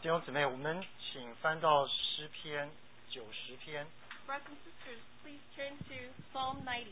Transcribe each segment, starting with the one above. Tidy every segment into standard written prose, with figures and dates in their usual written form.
弟兄姊妹，我们请翻到诗篇90篇。 Brothers and sisters, please turn to Psalm 90.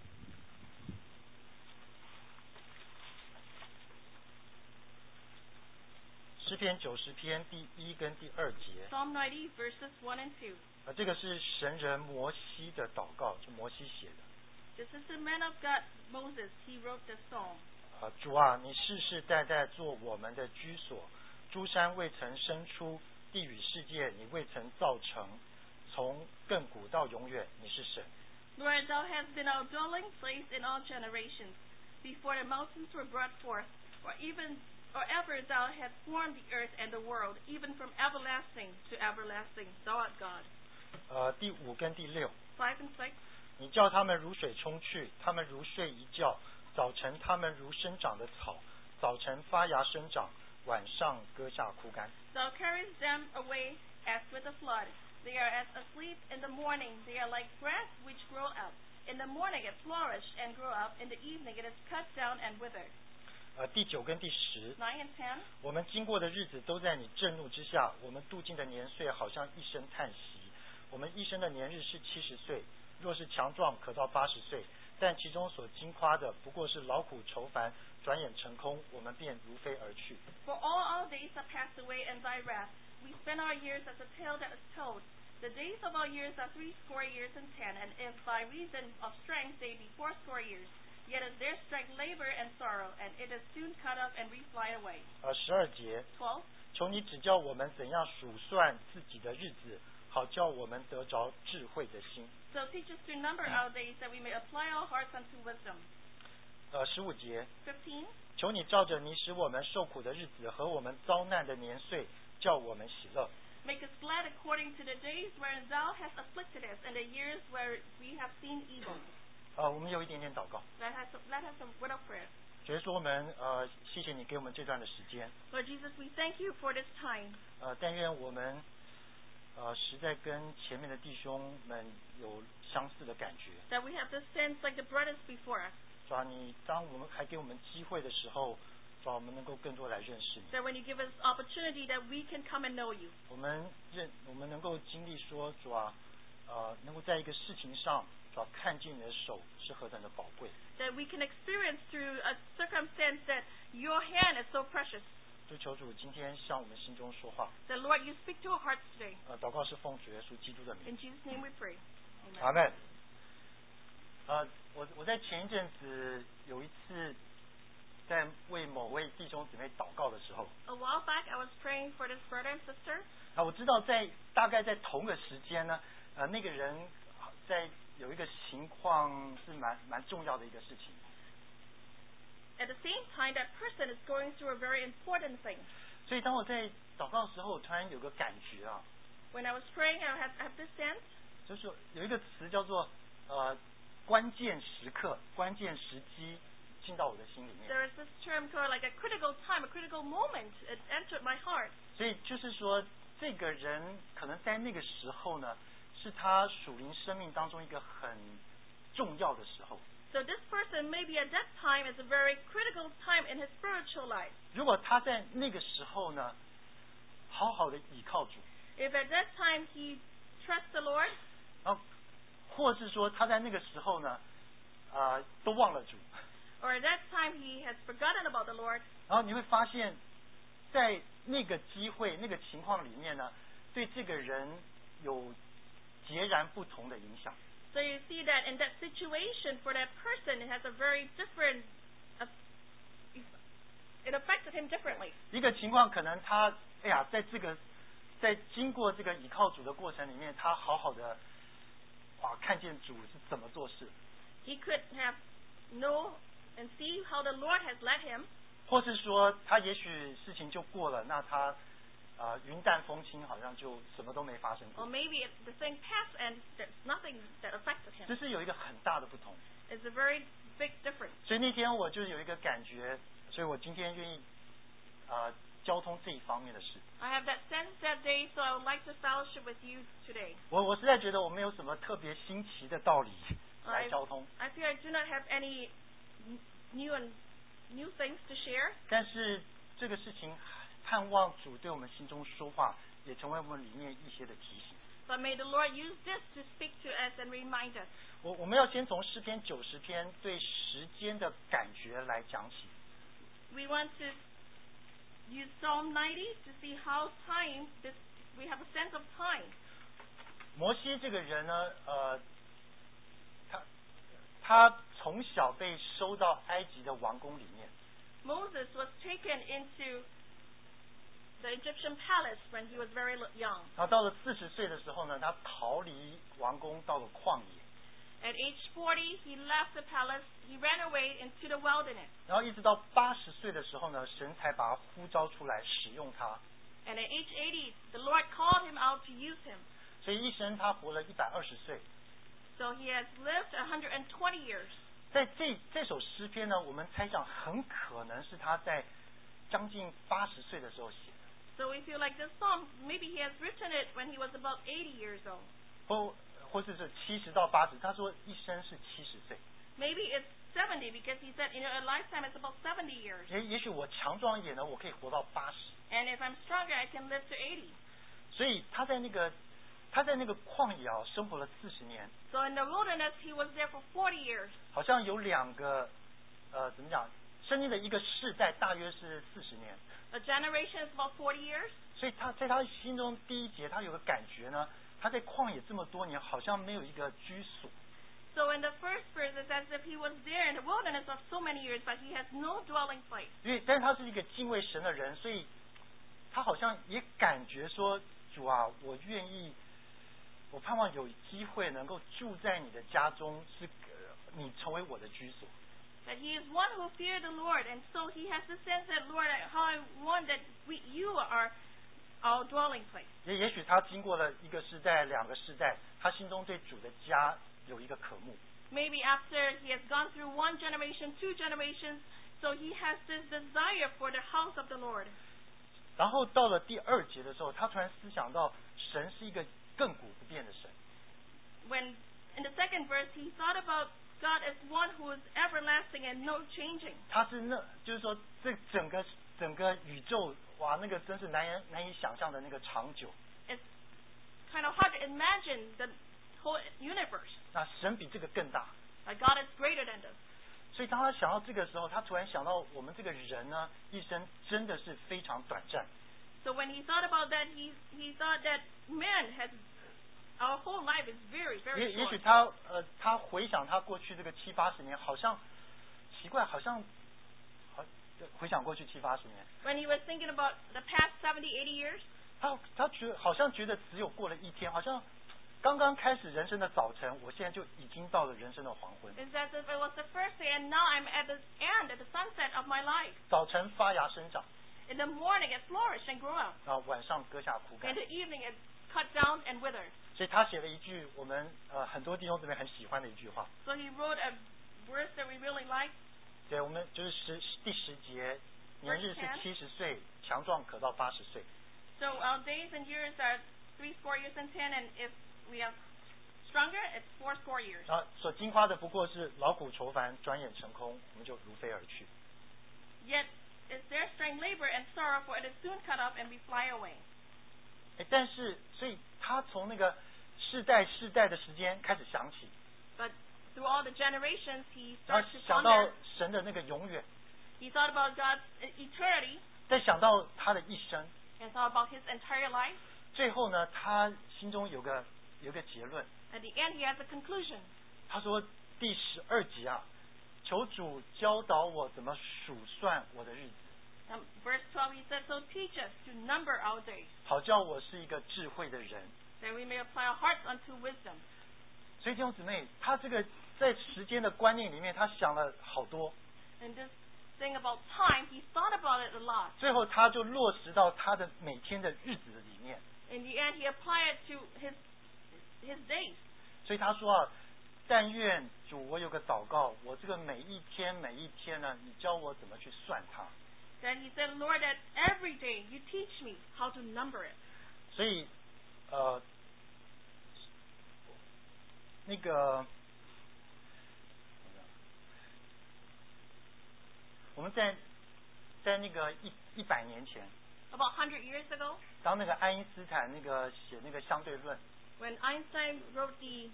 诗篇90篇第1跟第2节。 Psalm 90 verses 1 and 2. 这个是神人摩西的祷告，就摩西写的。 This is the man of God, Moses. He wrote this psalm. 主啊，你世世代代做我们的居所，诸山未曾生出，地与世界你未曾造成，从亘古到永远你是神。 Lord, thou hast been our dwelling place in all generations, before the mountains were brought forth, or ever thou hast formed the earth and the world, even from everlasting to everlasting, thou art God. 第5跟第6。 5 and 6. 你叫他们如水冲去，他们如睡一觉，早晨他们如生长的草，早晨发芽生长，晚上割下枯干。 Thou carriest them away as with a flood. They are as asleep in the morning. They are like grass which grow up. In the morning it flourished and grew up. In the evening it is cut down and withered. 第9跟第10。 9 and 10. 我们经过的日子都在你震怒之下，我们度尽的年岁好像一声叹息。我们一生的年日是70岁，若是强壮可到80岁，但其中所经夸的不过是劳苦愁烦，转眼成空，我们便如飞而去。 For all our days are passed away in thy wrath. We spend our years as a tale that is told. The days of our years are 80 years and 10, and if by reason of strength they be 80 years, yet is their strength labor and sorrow, and it is soon cut off and we fly away. 12节。 12. 求你指教我们怎样数算自己的日子，好叫我们得着智慧的心。 So teach us to number our days, that we may apply our hearts unto wisdom. 15节。 15. 求你照着你使我们受苦的日子和我们遭难的年岁，叫我们喜乐。 Make us glad according to the days wherein thou hast afflicted us, and the years where we have seen evil. 我们有一点点祷告。 Let us have a word of prayer. 主耶稣，我们谢谢你给我们这段的时间。 Lord Jesus, we thank you for this time. 但愿我们实在跟前面的弟兄们有相似的感觉。 That we have this sense like the brothers before us. 主啊，你当我们还给我们机会的时候，主啊，我们能够更多来认识你。 That when you give us opportunity, that we can come and know you. 我们能够经历说，主啊，能够在一个事情上，主啊，看见你的手是何等的宝贵。 That we can experience through a circumstance that your hand is so precious. 就求主今天向我们心中说话。 That Lord, you speak to our hearts today. 祷告是奉主耶稣基督的名。 In Jesus' name we pray. 阿们。我在前一阵子有一次在为某位弟兄姊妹祷告的时候， A while back, I was praying for this brother and sister. 我知道大概在同个时间呢，那个人在有一个情况是蛮重要的一个事情。 At the same time, that person is going through a very important thing. 所以当我在祷告的时候，我突然有个感觉啊， When I was praying, I had this sense. 就是有一个词叫做关键时刻、关键时机进到我的心里面。 There is this term called like a critical time, a critical moment. It entered my heart. 所以就是说，这个人可能在那个时候呢，是他属灵生命当中一个很重要的时候。 So this person maybe at that time is a very critical time in his spiritual life. 如果他在那个时候呢，好好的倚靠主， If at that time he trusts the Lord, 然后或是说他在那个时候呢，都忘了主， or at that time he has forgotten about the Lord, 然后你会发现，在那个机会、那个情况里面呢，对这个人有截然不同的影响。 so you see that in that situation for that person it has a very different, it affected him differently. 一个情况可能他，在经过这个倚靠主的过程里面，他好好的看见主是怎么做事， He could have know and see how the Lord has led him, 或是说他也许事情就过了，那他云淡风轻，好像就什么都没发生 or 过。 maybe the thing passed and there's nothing that affected 这 him. 是有一个很大的不同。 It's a very big difference. 所以那天我就有一个感觉，所以我今天愿意交通这一方面的事。 I have that sense that day, so I would like to fellowship with you today. 我实在觉得我没有什么特别新奇的道理来交通， I feel I do not have any new things to share, 但是这个事情盼望主对我们心中说话，也成为我们里面一些的提醒。 But may the Lord use this to speak to us and remind us. 我们要先从诗篇90篇对时间的感觉来讲起。 We want to use Psalm 90 to see how we have a sense of time. 摩西这个人呢，他从小被收到埃及的王宫里面。 Moses was taken into the Egyptian palace when he was very young. 然后到了40岁的时候呢，他逃离王宫到了旷野。 At age 40, he left the palace. He ran away into the wilderness. 然后一直到80岁的时候呢，神才把他呼召出来使用他。 And at age 80, the Lord called him out to use him. 所以一生他活了120岁。 So he has lived 120 years. 在这首诗篇呢，我们猜想很可能是他在将近80岁的时候写的。 So we feel like this psalm, maybe he has written it when he was about 80 years old. 或是70到80，他说一生是70岁。 Maybe it's 70 because he said, a lifetime is about 70 years. 也许我强壮一点呢，我可以活到80。 And if I'm stronger, I can live to 80. 所以他在那个旷野生活了40年。 So in the wilderness, he was there for 40 years. 好像有2个怎么讲，生命的一个世代大约是40年。 A generation is about 40 years. 所以他在他心中第一节，他有个感觉呢，他在旷野这么多年，好像没有一个居所。 So in the first verse, it's as if he was there in the wilderness of so many years, but he has no dwelling place. 但是他是一个敬畏神的人，所以他好像也感觉说，主啊，我盼望有机会能够住在你的家中，你成为我的居所。 That he is one who feared the Lord, and so he has the sense that, Lord, how I want that you are our dwelling place. 也许他经过了1个世代、2个世代，他心中对主的家有一个渴慕。 Maybe after he has gone through 1 generation, 2 generations, so he has this desire for the house of the Lord. 然后到了第2节的时候，他突然思想到，神是一个亘古不变的神。 When in the second verse, he thought about God as one who is everlasting and no changing. 他是就是说，这整个宇宙，哇，那个真是难以想象的那个长久。 It's kind of hard to imagine the whole universe. 那神比这个更大。 But God is greater than this. 所以当他想到这个时候，他突然想到我们这个人呢，一生真的是非常短暂。 So when he thought about that, he thought that man has our whole life is very, very short. 也许他回想他过去这个70、80年，好像奇怪，回想过去70、80年。 When he was thinking about the past 70, 80 years, 他好像觉得只有过了一天，好像刚刚开始人生的早晨，我现在就已经到了人生的黄昏。 it's as if it was the first day, and now I'm at the end, at the sunset of my life. 早晨发芽生长， In the morning, it flourished and grew up. 然后晚上割下枯干 In。the evening, it cut down and withered. 所以他写了一句我们很多弟兄姊妹很喜欢的一句话。 So he wrote a verse that we really like. 对，我们就是第10节，年日是70岁，强壮可到80岁。 So our days and years are 80 years and 10, and if we are stronger, it's 80 years. 啊，所经花的不过是劳苦愁烦，转眼成空，我们就如飞而去。 Yet is their strength labor and sorrow, for it is soon cut off and we fly away. 但是，所以他从那个世代的时间开始想起， But through all the generations, he 然 started 后 to 想到 ponder. 神的那个永远， He thought about God's eternity 再想到他的一生， and thought about his entire life. 最后呢，他心中有个结论。 At the end, he has a conclusion. 他说第12节啊，求主教导我怎么数算我的日子， Verse 12, he said, So teach us to number our days, 好叫我是一个智慧的人。 that we may apply our hearts unto wisdom. 所以弟兄姊妹，他这个在时间的观念里面，他想了好多， And this thing about time, he thought about it a lot. 最后他就落实到他的每天的日子里面。 In the end, he applied it to his days. 所以他说啊，但愿主，我有个祷告，我这个每一天呢，你教我怎么去算它。 Then he said, Lord, that every day you teach me how to number it. 所以那个我们在那个100年前， about 100 years ago, 当那个爱因斯坦那个写那个相对论 when Einstein wrote the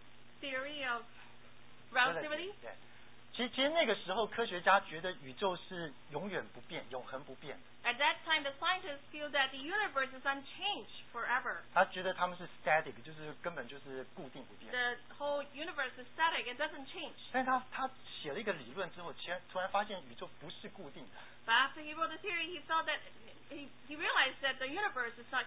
theory of relativity. 对，其实那个时候科学家觉得宇宙是永远不变、永恒不变的。 At that time, the scientists feel that the universe is unchanged forever. 他觉得他们是 static， 就是根本就是固定不变。 The whole universe is static; it doesn't change. 但是他写了一个理论之后，突然发现宇宙不是固定的。 But after he wrote the theory, he felt that he realized that the universe is not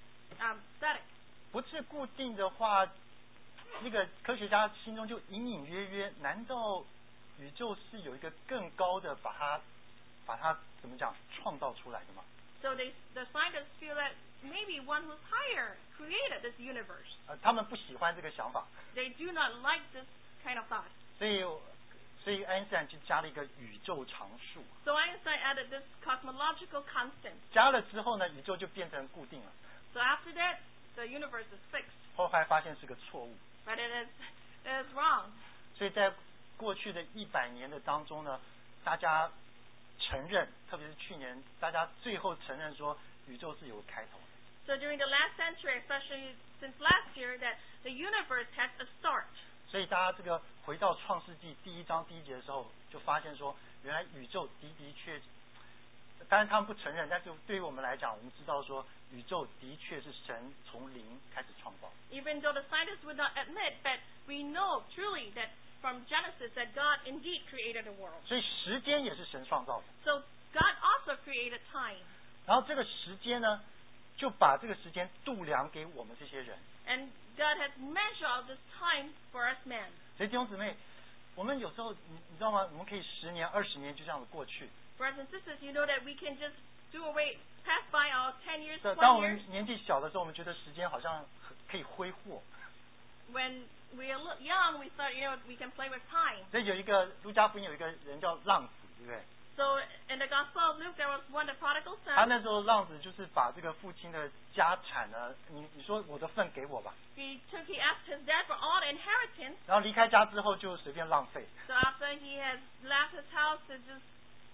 static. 不是固定的话，那个科学家心中就隐隐约约，难道宇宙是有一个更高的把它怎么讲创造出来的吗？ So the scientists feel that maybe one who's higher created this universe. 他们不喜欢这个想法， They do not like this kind of thought. 所以爱因斯坦就加了一个宇宙常数。 So Einstein added this cosmological constant. 加了之后呢，宇宙就变成固定了。 So after that, the universe is fixed. 后来发现是个错误， But it is wrong. 所以在过去的100年的当中呢，大家承认，特别是去年，大家最后承认说宇宙是有开头的。 So during the last century, especially since last year, that the universe has a start. 所以大家这个回到创世纪第1章第1节的时候，就发现说，原来宇宙的确，当然他们不承认，但是对于我们来讲，我们知道说，宇宙的确是神从零开始创造。 Even though the scientists would not admit, but we know truly that from Genesis that God indeed created the world. 所以时间也是神创造的。 So God also created time. 然后这个时间呢，就把这个时间度量给我们这些人。 And God has measured out this time for us men. 所以弟兄姊妹，我们有时候你知道吗？我们可以10年、20年就这样子过去。 Brothers and sisters, you know that we can just pass by our 10 years, 当 20 我 years. 们年纪小的时候，我们觉得时间好像可以挥霍。 When we are young, we thought, we can play with time. 所以有一个路加福音有一个人叫浪子，对不对？ So in the Gospel of Luke, there was one, the prodigal 他 son. 那时候浪子就是把这个父亲的家产呢，你说我的份给我吧， He asked his dad for all the inheritance. 然后离开家之后就随便浪费， So after he has left his house to just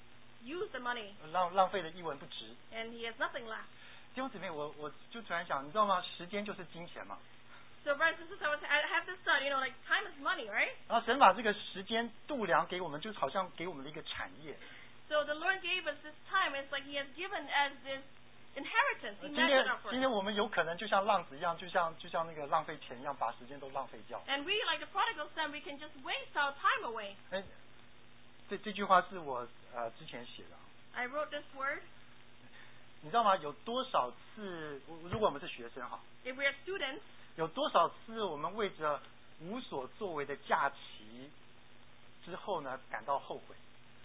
use the money, 浪费的一文不值。 and he has nothing left. 弟兄姊妹，我就突然想，你知道吗？时间就是金钱嘛。 So brothers and sisters, I have this thought, like time is money, right? 然后神把这个时间度量给我们，就好像给我们的一个产业。 So the Lord gave us this time. It's like He has given us this inheritance. He 今 measured 天 out for 今 us. 天我们有可能就像浪子一样，就像那个浪费钱一样，把时间都浪费掉。 And we, like the prodigal son, we can just waste our time away. 哎，这句话是我之前写的。 I wrote this word. 你知道吗？有多少次，如果我们是学生哈， If we are students, 有多少次我们为着无所作为的假期之后呢，感到后悔？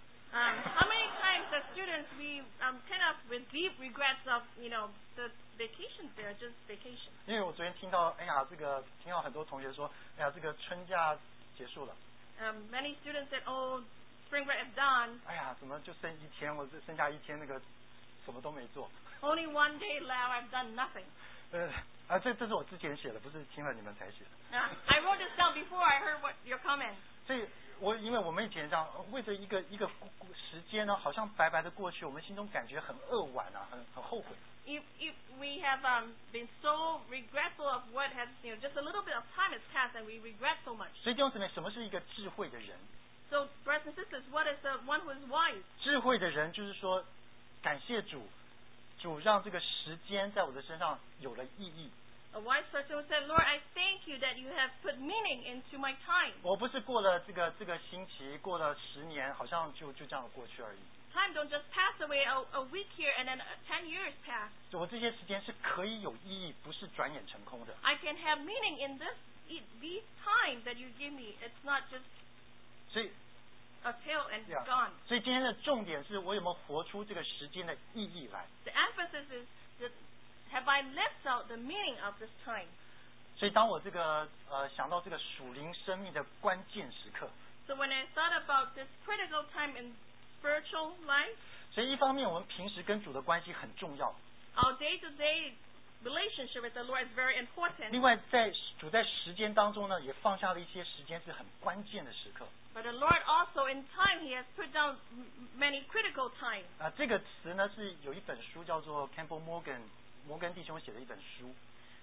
how many times as students we kind of with deep regrets of the vacations there, just vacation. 因为我昨天听到很多同学说，哎呀，这个春假结束了， Many students said, "Oh, spring break is done. 哎呀，怎么就剩1天，我剩下1天那个什么都没做。 Only one day left. I've done nothing." 这是我之前写的，不是听了你们才写的。 I wrote this down before I heard what your comment. 所以因为我们以前这样，为着一个时间呢，好像白白的过去，我们心中感觉很扼腕啊，很后悔。 If we have been so regretful of what has, just a little bit of time has passed and we regret so much. 所以弟兄姊妹，什么是一个智慧的人？ So, brothers and sisters, what is the one who is wise? 智慧的人就是说，感谢主，主让这个时间在我的身上有了意义。 A wise person who said, "Lord, I thank you that you have put meaning into my time." 我不是过了这个星期，过了10年，好像就这样过去而已。 Time don't just pass away a week here and then 10 years pass. 我这些时间是可以有意义，不是转眼成空的。 I can have meaning in these times that you give me. It's not just 所以 a tale and gone. 所以今天的重点是我有没有活出这个时间的意义来。 The emphasis is that have I lived out the meaning of this time? 所以当我想到这个属灵生命的关键时刻， So when I thought about this critical time in spiritual life, 所以一方面我们平时跟主的关系很重要， our day-to-day relationship with the Lord is very important. 另外，主在时间当中呢，也放下了一些时间是很关键的时刻。 But the Lord also, in time, He has put down many critical times. 这个词呢是有一本书叫做 Campbell Morgan 摩根弟兄写的一本书。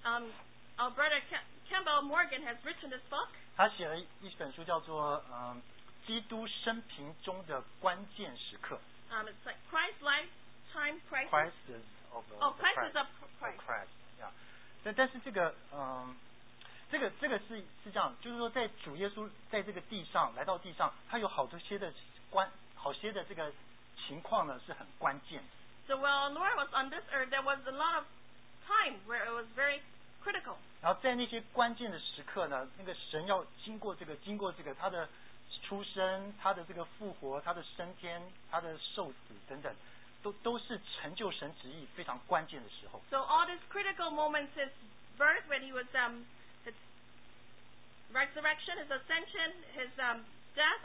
Our brother Campbell Morgan has written this book. 他写了一本书叫做基督生平中的关键时刻。 It's like Christ's lifetime crisis. Crisis of Crisis of Christ. 但是这个这个是这样，就是说在主耶稣在这个地上来到地上，他有好些的这个情况呢是很关键的。 So while Lord was on this earth, there was a lot of time where it was very critical. 然后在那些关键的时刻呢，那个神要经过这个他的出生，他的这个复活，他的升天，他的受死等等，都是成就神旨意非常关键的时候。 So all these critical moments, his birth, when he was his resurrection, his ascension, his death,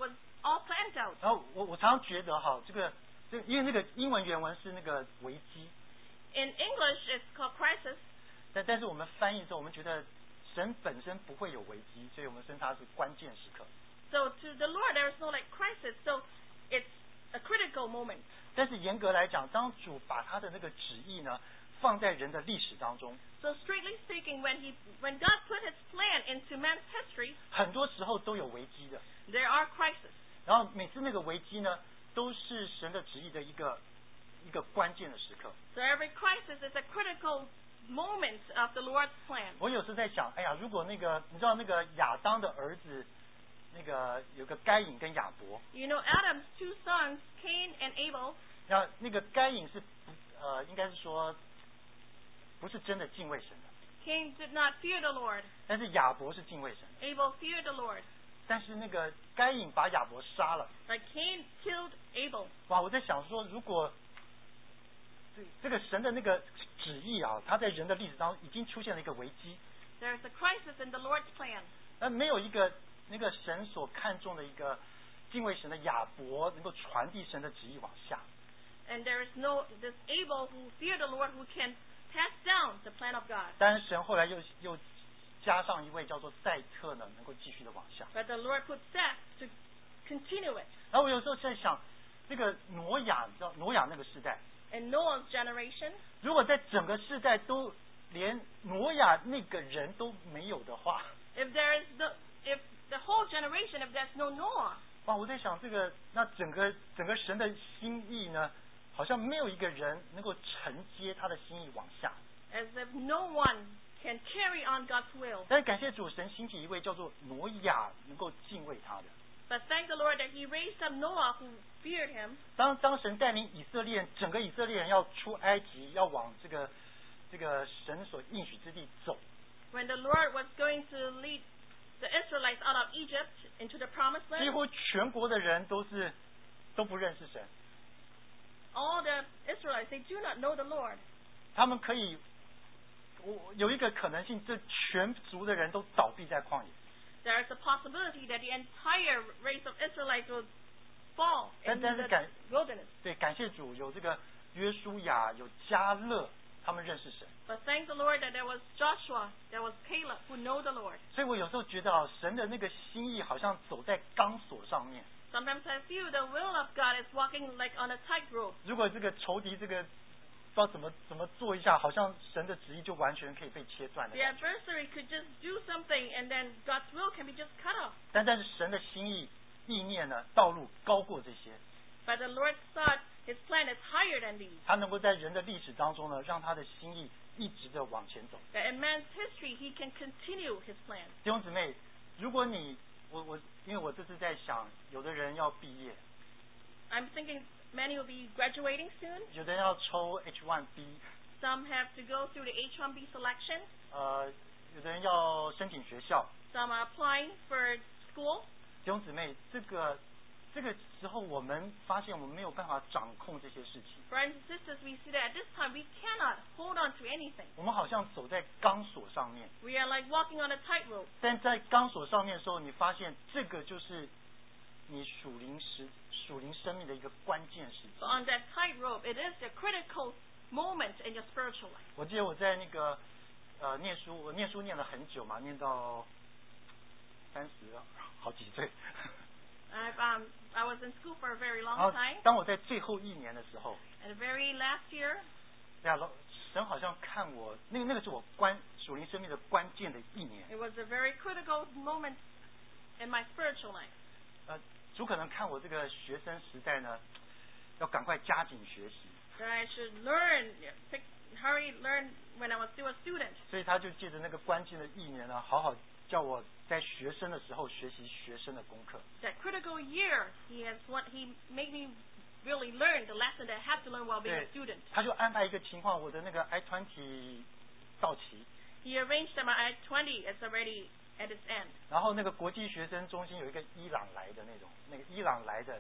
all planned out. 然后我常常觉得哈，因为那个英文原文是那个危机。 In English, it's called crisis. 但是我们翻译之后，我们觉得神本身不会有危机，所以我们称它是关键时刻。 So to the Lord, there is no like crisis. So it's a critical moment. 但是严格来讲，当主把他的那个旨意呢放在人的历史当中， So strictly speaking, when God put His plan into man's history, 很多时候都有危机的。 there are crises. 然后每次那个危机呢，都是神的旨意的一个关键的时刻。 So every crisis is a critical moment of the Lord's plan. 我有时在想，哎呀，如果你知道那个亚当的儿子，那个有个该隐跟亚伯。 You know, Adam's two sons, Cain and Abel. 那个该隐是应该是说不是真的敬畏神的。 Cain did not fear the Lord. 但是亚伯是敬畏神的。 Abel feared the Lord. 但是那个该隐把亚伯杀了。 Like Cain killed Abel. 哇，我在想说，如果这个神的那个旨意啊，他在人的历史当中已经出现了一个危机。 There is a crisis in the Lord's plan. 没有一个那个神所看重的一个敬畏神的亚伯能够传递神的旨意往下。 And there is no this Abel who feared the Lord who can pass down the plan of God. 当然，神后来又加上一位叫做赛特呢，能够继续的往下。 But the Lord put Seth to continue it. 然后我有时候在想，这个挪亚，你知道挪亚那个时代， In Noah's generation, 如果在整个世代都连挪亚那个人都没有的话， if the whole generation, if there's no Noah, 哇，我在想那整个神的心意呢，好像没有一个人能够承接他的心意往下。 as if no one can carry on God's will. 但是感谢主，神兴起一位叫做挪亚，能够敬畏他的。 But thank the Lord that He raised up Noah who feared Him. 当神带领整个以色列人要出埃及，要往这个神所应许之地走。 When the Lord was going to lead the Israelites out of Egypt into the promised 几 land, 乎全国的人都不认识神， all the Israelites, they do not know the Lord. 他们可以，有一个可能性，这全族的人都倒闭在旷野。 There is a possibility that the entire race of Israelites will fall in 但是 the wilderness. 对，感谢主有这个约书亚，有迦勒，他们认识神。 But thank the Lord that there was Joshua, there was Caleb who know the Lord. 所以我有时候觉得神的那个心意好像走在钢索上面。 Sometimes I feel the will of God is walking like on a tightrope. 如果这个仇敌不知道怎么做一下，好像神的旨意就完全可以被切断了 The。adversary could just do something and then God's will can be just cut off. 但是神的心意意念呢，道路高过这些。 But the Lord's thought, His plan is higher than these. 他能够在人的历史当中呢，让他的心意一直的往前走。 That in man's history, He can continue His plan. 弟兄姊妹，如果因为我这次在想，有的人要毕业， I'm thinking many will be graduating soon. 有的人要抽 H1B， Some have to go through the H-1B selection. 有的人要申请学校。 Some are applying for school. 弟兄姊妹，这个时候我们发现我们没有办法掌控这些事情。 Brothers and sisters, we see that at this time we cannot hold on to anything. 我们好像走在钢索上面， We are like walking on a tightrope. 但在钢索上面的时候，你发现这个就是你属灵生命的一个关键时期 But。on that tightrope, it is the critical moment in your spiritual life. 我记得我在那个念书，我念书念了很久嘛，念到30好几岁。 I was in school for a very 然 long 后 time. 当我在最后一年的时候， And the very last year, 神好像看我，那个是我属灵生命的关键的一年。 it was a very critical moment in my spiritual life. 主可能看我这个学生时代呢，要赶快加紧学习， That I should learn, hurry learn when I was still a student. 所以他就借着那个关键的一年呢，好好叫我在学生的时候学习学生的功课。 That critical year, he made me really learn the lesson that I had to learn while being 对 a student. 他就安排一个情况，我的那个 I-20 到期， He arranged that my I-20 is already at its end. 然后那个国际学生中心有一个伊朗来的那种，那个伊朗来的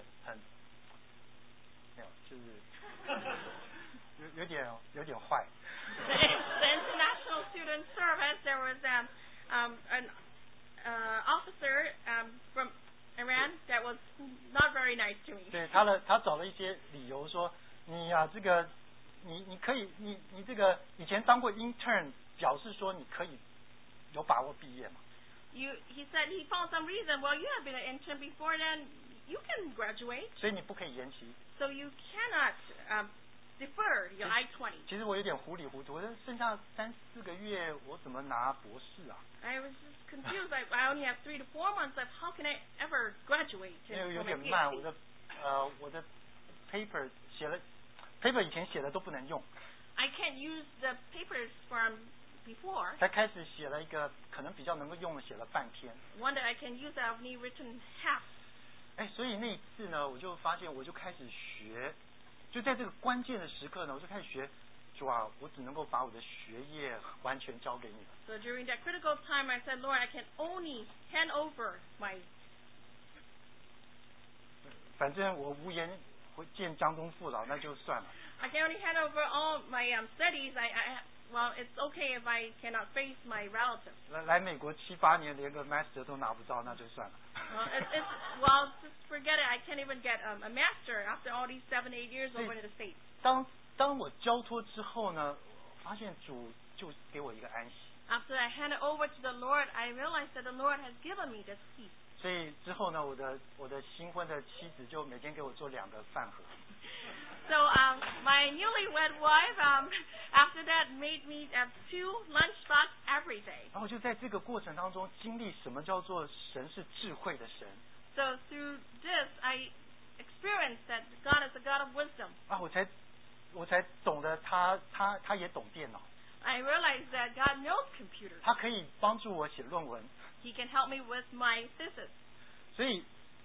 没有，就是有点坏。 The international student service, there was an officer from Iran that was not very nice to me. 对他找了一些理由说，你呀、这个你可以你这个以前当过 intern， 表示说你可以有把握毕业嘛。 He said he found some reason. Well, you have been an intern before, then you can graduate. 所以你不可以延期。 So you cannot defer your I-20. 其实我有点糊里糊涂，我剩下3-4个月，我怎么拿博士啊？ I was just confused. I only have 3 to 4 months left. How can I ever graduate? 因为有 for my 点慢， PhD? 我的 paper 以前写的都不能用， I can't use the papers from before. 才开始写了一个可能比较能够用的，写了半篇。 One that I can use, I've only written half. 所以那一次呢，我就发现，我就开始学，就在这个关键的时刻呢，我就开始学。主啊，我只能够把我的学业完全交给你了。 So during that critical time, I said, Lord, I can only hand over my. 反正我无颜见江东父老，那就算了。 I can only hand over all my studies. Well, it's okay if I cannot face my relatives. 来美国7-8年，连个 master 都拿不到，那就算了。 Well, just forget it. I can't even get a master after all these 7-8 years over in the States. 当我交托之后呢，发现主就给我一个安息。 After I handed over to the Lord, I realized that the Lord has given me this peace. 所以之后呢，我的新婚的妻子就每天给我做2个饭盒。 So my newlywed wife, after that, made me 2 lunchbox every day. 然后就在这个过程当中，经历什么叫做神是智慧的神。 So through this, I experienced that God is a God of wisdom. 我才懂得他也懂电脑， I realized that God knows computers. 他可以帮助我写论文。 He can help me with my thesis. 所以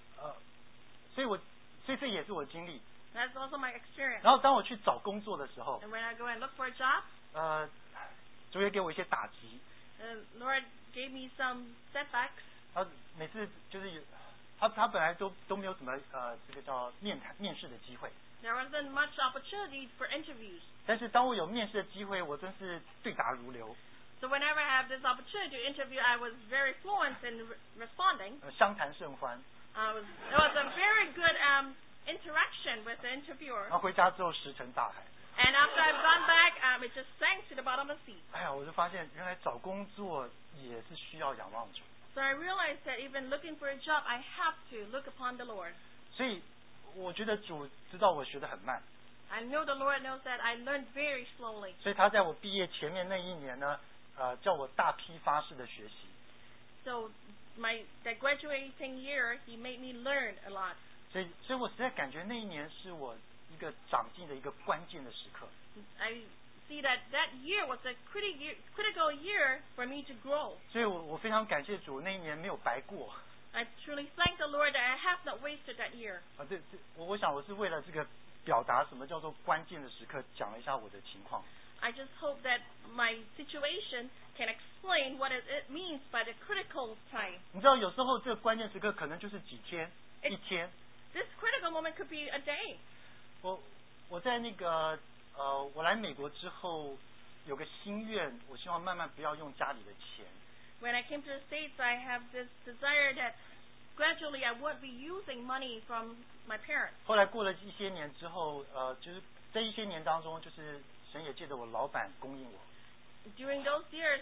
这也是我经历。 That's also my experience. 然后当我去找工作的时候， And when I go and look for a job, 主也给我一些打击。 the Lord gave me some setbacks. 他每次就是他本来都没有什么这个叫面试的机会。 There wasn't much opportunity for interviews. 但是当我有面试的机会，我真是对答如流。 So whenever I have this opportunity to interview, I was very fluent in responding. 相谈甚欢。 It was a very good interaction with the interviewer. 然后回家之后石沉大海。 And after I've gone back, it just sank to the bottom of the sea. 哎呀，我就发现原来找工作也是需要仰望主。 So I realized that even looking for a job, I have to look upon the Lord. 所以我觉得主知道我学得很慢， I know the Lord knows that I learned very slowly. 所以他在我毕业前面那一年呢，叫我大批发式的学习。 So that graduating year, He made me learn a lot. 所以我实在感觉那一年是我一个长进的一个关键的时刻。 I see that year was a critical year for me to grow. 所以我非常感谢主，那一年没有白过。 I truly thank the Lord that I have not wasted that year. 我想我是为了这个表达什么叫做关键的时刻，讲了一下我的情况。 I just hope that my situation can explain what it means by the critical time. 你知道，有时候这个关键时刻可能就是几天、一天。 This critical moment could be a day. 我在那个我来美国之后有个心愿，我希望慢慢不要用家里的钱。 When I came to the States, I have this desire that gradually I won't be using money from my parents. 后来过了一些年之后，就是这一些年当中，就是神也借着我老板供应我。 During those years,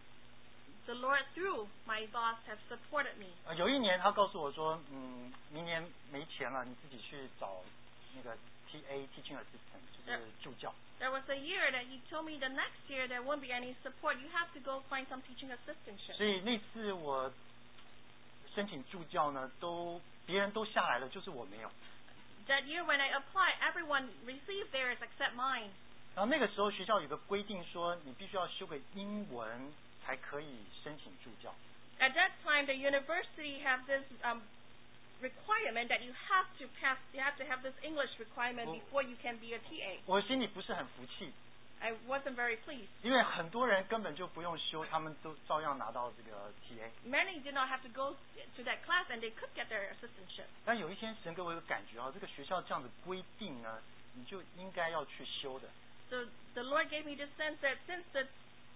the Lord, through my boss, have supported me. 有一年他告诉我说，明年没钱了，你自己去找那个 TA teaching assistant， 就是助教。 There was a year that he told me the next year there won't be any support. You have to go find some teaching assistantship. 所以那次我申请助教呢，别人都下来了，就是我没有。 That year when I applied, everyone received theirs except mine. 然后那个时候学校有个规定说，你必须要修个英文才可以申请助教。 At that time, the university have this requirement that you have to have this English requirement before you can be a TA. 我心里不是很服气。 I wasn't very pleased. 因为很多人根本就不用修，他们都照样拿到这个 TA。 Many did not have to go to that class, and they could get their assistantship. 但有一天神给我一个感觉啊，这个学校这样子规定呢，你就应该要去修的。 So the Lord gave me this sense that since the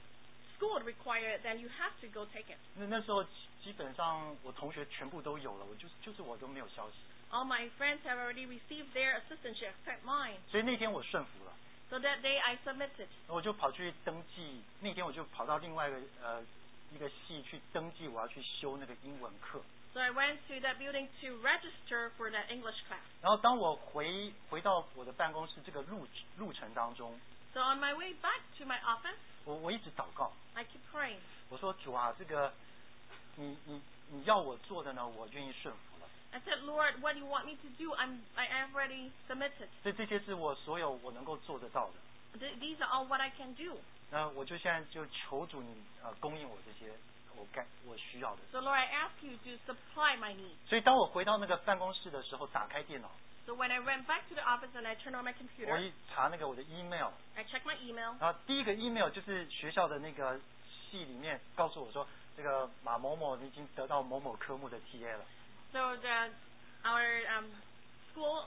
school required it, then you have to go take it. 那时候基本上我同学全部都有了，就是我都没有消息。 All my friends have already received their assistantship except mine. 所以那天我顺服了。 So that day I submitted. 我就跑去登记，那天我就跑到另外一个系去登记，我要去修那个英文课。 So I went to that building to register for that English class. 然后当我回到我的办公室这个路程当中， So on my way back to my office, 我一直祷告。 I keep praying. 我说主啊，这个你要我做的呢，我愿意顺服了。 I said, Lord, what do you want me to do? I have already submitted. 所以这些是所有我能够做得到的。 These are all what I can do. 那我就现在就求主你供应我这些我需要的。 So Lord, I ask you to supply my needs. 所以当我回到那个办公室的时候，打开电脑。 So when I went back to the office and I turned on my computer, 我一查那个我的 email. I checked my email. 然后第一个 email 就是学校的那个系里面告诉我说，这个马某某你已经得到某某科目的 TA 了。 So our school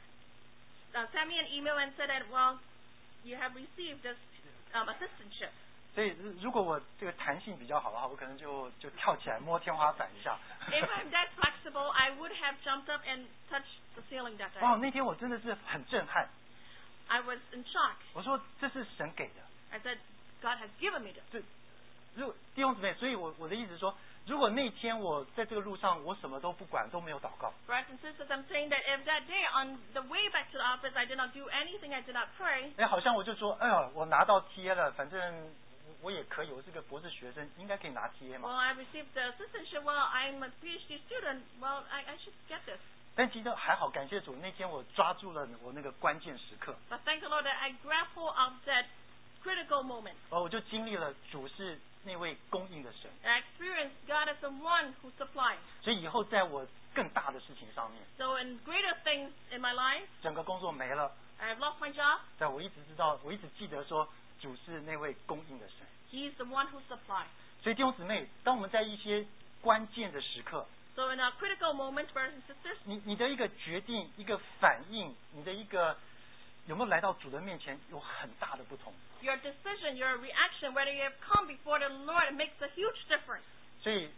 sent me an email and said that, well, you have received this assistantship. 所以如果我这个弹性比较好的话，我可能就跳起来摸天花板一下。 If I'm that flexible, I would have jumped up and touched the ceiling that day. 哇，那天我真的是很震撼。 I was in shock. 我说这是神给的。 I said, God has given me this. 对，弟兄姊妹，所以我的意思是说，如果那天我在这个路上我什么都不管，都没有祷告。 Brothers and sisters, I'm saying that if that day on the way back to the office I did not do anything, I did not pray. 好像我就说，哎呀，我拿到 TA 了，反正我也可以，我是个博士学生，应该可以拿 TA 嘛。 Well, I received the assistantship. Well, I'm a PhD student. Well, I should get this. 但其实还好，感谢主，那天我抓住了我那个关键时刻。 But thank the Lord that I grabbed hold of that critical moment. 我就经历了主是那位供应的神。 I experienced God as the one who supplies. 所以以后在我更大的事情上面， So in greater things in my life, 整个工作没了， I have lost my job. 但我一直记得说，主是那位供应的神。 He is the one who supplies. 所以弟兄姊妹，当我们在一些关键的时刻， So in our critical moments, brothers and sisters, 你的一个决定、一个反应，你的一个有没有来到主的面前，有很大的不同。 your decision, your reaction, whether you have come before the Lord, makes a huge difference. 所以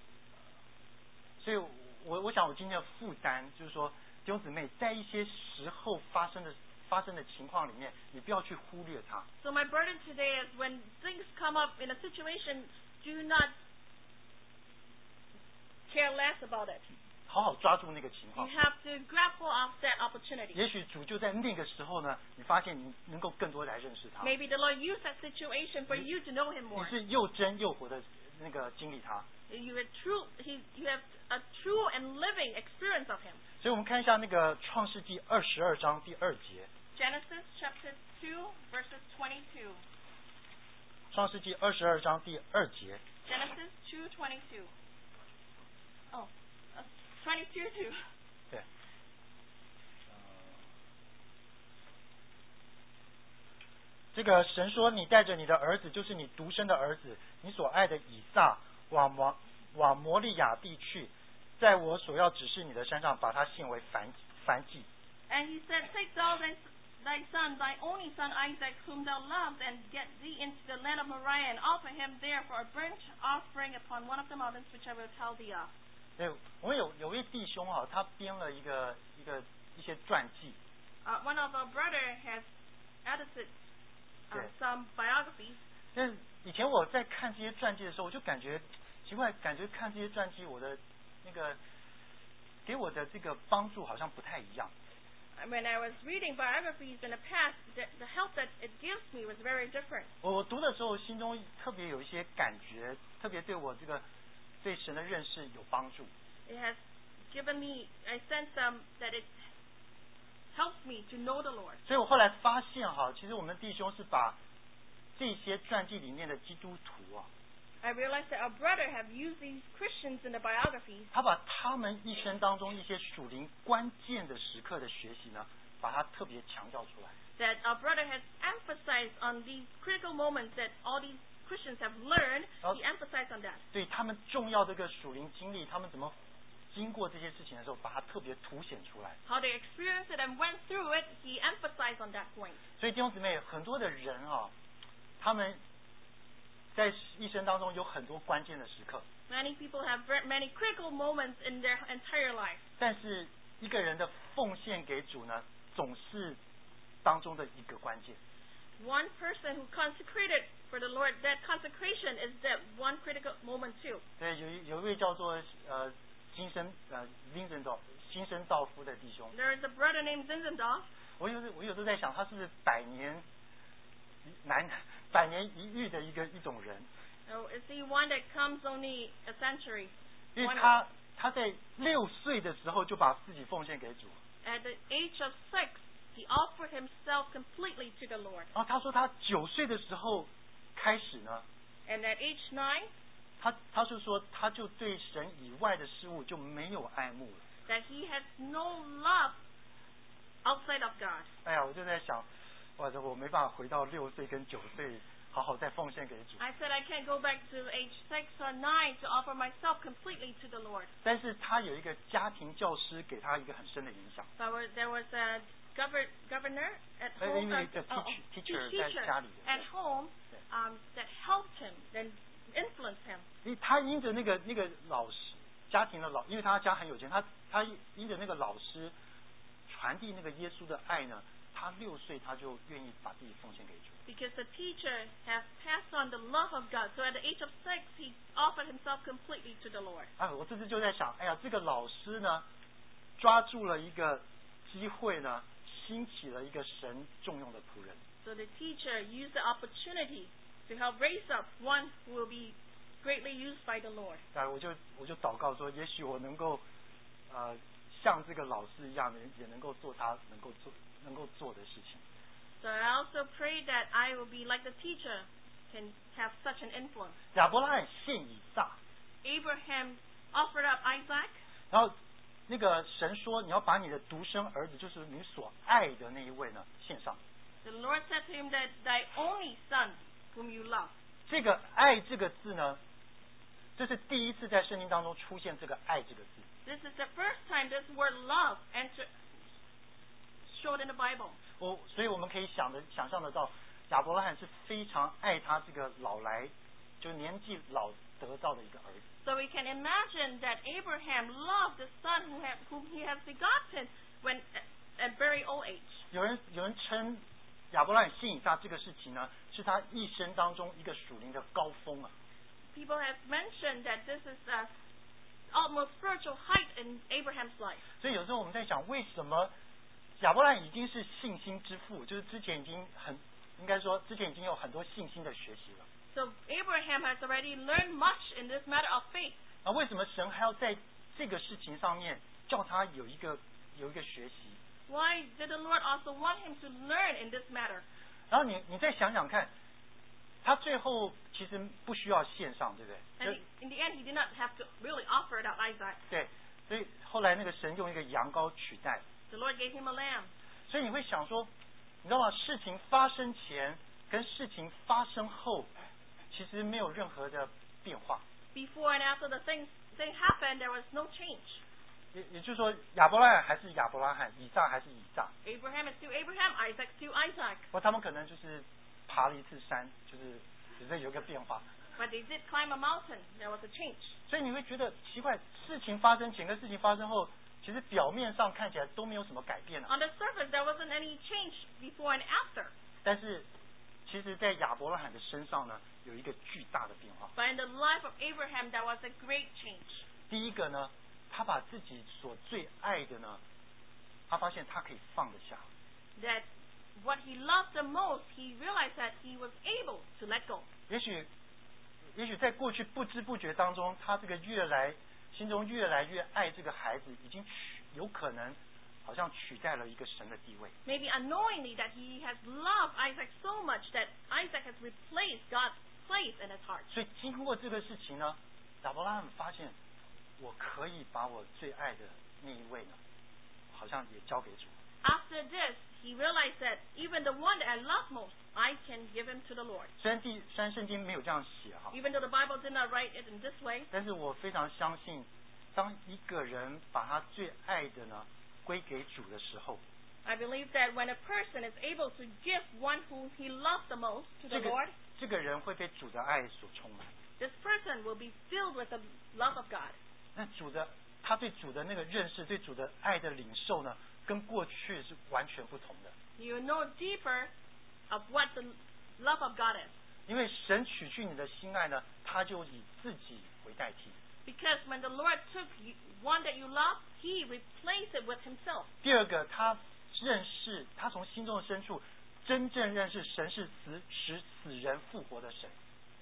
我想我今天的负担就是说，弟兄姊妹，在一些时候发生的情况里面，你不要去忽略它。 So my burden today is when things come up in a situation, do not care less about it. 好好抓住那个情 You 况。 have to grab hold of that opportunity. 也许主就在那个时候呢，你发现你能够更多来认识他。 Maybe the Lord used that situation for you to know Him 你 more. 是又真又活的那个经历他。 You have a true and living experience of Him. 所以我们看一下那个创世纪22章第2节。 Genesis chapter 2, verses 22. 创世纪22章第2节。 Genesis 2:22. Oh, 22:2. 对。这个神说：“你带着你的儿子，就是你独生的儿子，你所爱的以撒，往摩利亚地去，在我所要指示你的山上，把他献为燔祭。” And he said, Take thou thy son, thy only son Isaac, whom thou lovest, and get thee into the land of Moriah, and offer him there for a burnt offering upon one of the mountains which I will tell thee of. 对，我们有位弟兄啊，他编了一些传记。 One of our brother has edited some biographies. 但以前我在看这些传记的时候，我就感觉奇怪，感觉看这些传记，我的那个给我的这个帮助好像不太一样。 When I was reading biographies in the past, the help that it gives me was very different. 我读的时候，心中特别有一些感觉，特别对我这个对神的认识有帮助。 It has given me, I sense that it helps me to know the Lord. 所以我后来发现哈，其实我们弟兄是把这些传记里面的基督徒啊， I realized that our brother have used these Christians in the biographies. 他把他们一生当中一些属灵关键的时刻的学习呢，把它特别强调出来。 That our brother has emphasized on these critical moments that all these Christians have learned. He emphasized on that. 对他们重要的一个属灵经历，他们怎么经过这些事情的时候，把它特别凸显出来。 How they experienced it and went through it, he emphasized on that point. 所以弟兄姊妹，很多的人啊，他们在一生当中有很多关键的时刻。 Many people have many critical moments in their entire life. 但是一个人的奉献给主呢，总是当中的一个关键。 One person who consecrated for the Lord, that consecration is that one critical moment too. 对，有一位叫做Zinzendorf 新生道夫的弟兄。 There is a brother named Zinzendorf. 我有时候在想，他是不是百年一遇的一种人？ Oh, is he one that comes only a century? 因为他在6岁的时候就把自己奉献给主。 At the age of 6, he offered himself completely to the Lord. 然后他说他9岁的时候开始呢， And at age 9, 他是说他就对神以外的事物就没有爱慕了。 that he has no love outside of God. 哎呀，我就在想，哇，我没办法回到6岁跟9岁好好再奉献给主。 I said I can't go back to age 6 or 9 to offer myself completely to the Lord. 但是他有一个家庭教师给他一个很深的影响。 There was a governor at 因 home, 为一个 teacher 在家里 at home that helped him and influenced him. 因为他因着那个老师家庭的因为他家很有钱，他因着那个老师传递那个耶稣的爱呢，他6岁他就愿意把自己奉献给主。 Because the teacher has passed on the love of God. So at the age of 6, he offered himself completely to the Lord. 我这次就在想，哎呀，这个老师呢，抓住了一个机会呢，兴起了一个神重用的仆人。 So the teacher used the opportunity to help raise up one who will be greatly used by the Lord. 我就祷告说，也许我能够像这个老师一样的，也能够做他能够做的事情。 So I also pray that I will be like the teacher, can have such an influence. 亚伯拉罕献以撒， Abraham offered up Isaac. 然后那个神说，你要把你的独生儿子，就是你所爱的那一位呢，献上。 The Lord said to him that thy only son whom you love. 这个爱这个字呢，这是第一次在圣经当中出现这个爱这个字。 This is the first time this word love showed in the Bible. 所以我们可以想象得到，亚伯拉罕是非常爱他这个老来，就年纪老得到的一个儿子。 So we can imagine that Abraham loved the son whom he has begotten when at very old age. 有人称亚伯拉罕献以撒这个事情呢，是他一生当中一个属灵的高峰啊。 People have mentioned that this is almost spiritual height in Abraham's life. 所以有时候我们在想，为什么亚伯拉罕已经是信心之父，就是之前已经应该说之前已经有很多信心的学习了。 So Abraham has already learned much in this matter of faith. 那为什么神还要在这个事情上面叫他有一个学习？ Why did the Lord also want him to learn in this matter? 然后你再想想看，他最后其实不需要献上，对不对？ And in the end, he did not have to really offer it up Isaac. 对，所以后来那个神用一个羊羔取代。 The Lord gave him a lamb. 所以你会想说，你知道吗？事情发生前跟事情发生后，其实没有任何的变化。 Before and after the thing happened, there was no change. 也就是说，亚伯拉罕还是亚伯拉罕，以撒还是以撒。 Abraham is still Abraham, Isaac still Isaac. 不过他们可能就是爬了一次山，就是只是有一个变化。 But they did climb a mountain. There was a change. 所以你会觉得奇怪，事情发生前跟事情发生后，其实表面上看起来都没有什么改变啊。 On the surface, there wasn't any change before and after. 但是其实在亚伯拉罕的身上呢，有一个巨大的变化。 But in the life of Abraham, there was a great change. 第一个呢，他把自己所最爱的呢，他发现他可以放得下。 That what he loved the most, he realized that he was able to let go. 也许在过去不知不觉当中，他这个心中越来越爱这个孩子，已经有可能好像取代了一个神的地位。 Maybe unknowingly that he has loved Isaac so much that Isaac has replaced God's place in his heart. 所以经过这个事情呢，亚伯拉罕发现，我可以把我最爱的那一位呢，好像也交给主。 After this, he realized that even the one that I love most, I can give him to the Lord. 虽然圣经没有这样写哈， Even though the Bible did not write it in this way, 但是我非常相信，当一个人把他最爱的呢归给主的时候， I believe that when a person is able to give one whom he loves the most to the Lord, 这个人会被主的爱所充满。 this person will be filled with the love of God. 那他对主的那个认识，对主的爱的领受呢，跟过去是完全不同的。 You know deeper of what the love of God is. 因为神取去你的心爱呢，他就以自己为代替。 Because when the Lord took one that you love, he replaced it with himself. 第二个，他从心中的深处真正认识神是使死人复活的神。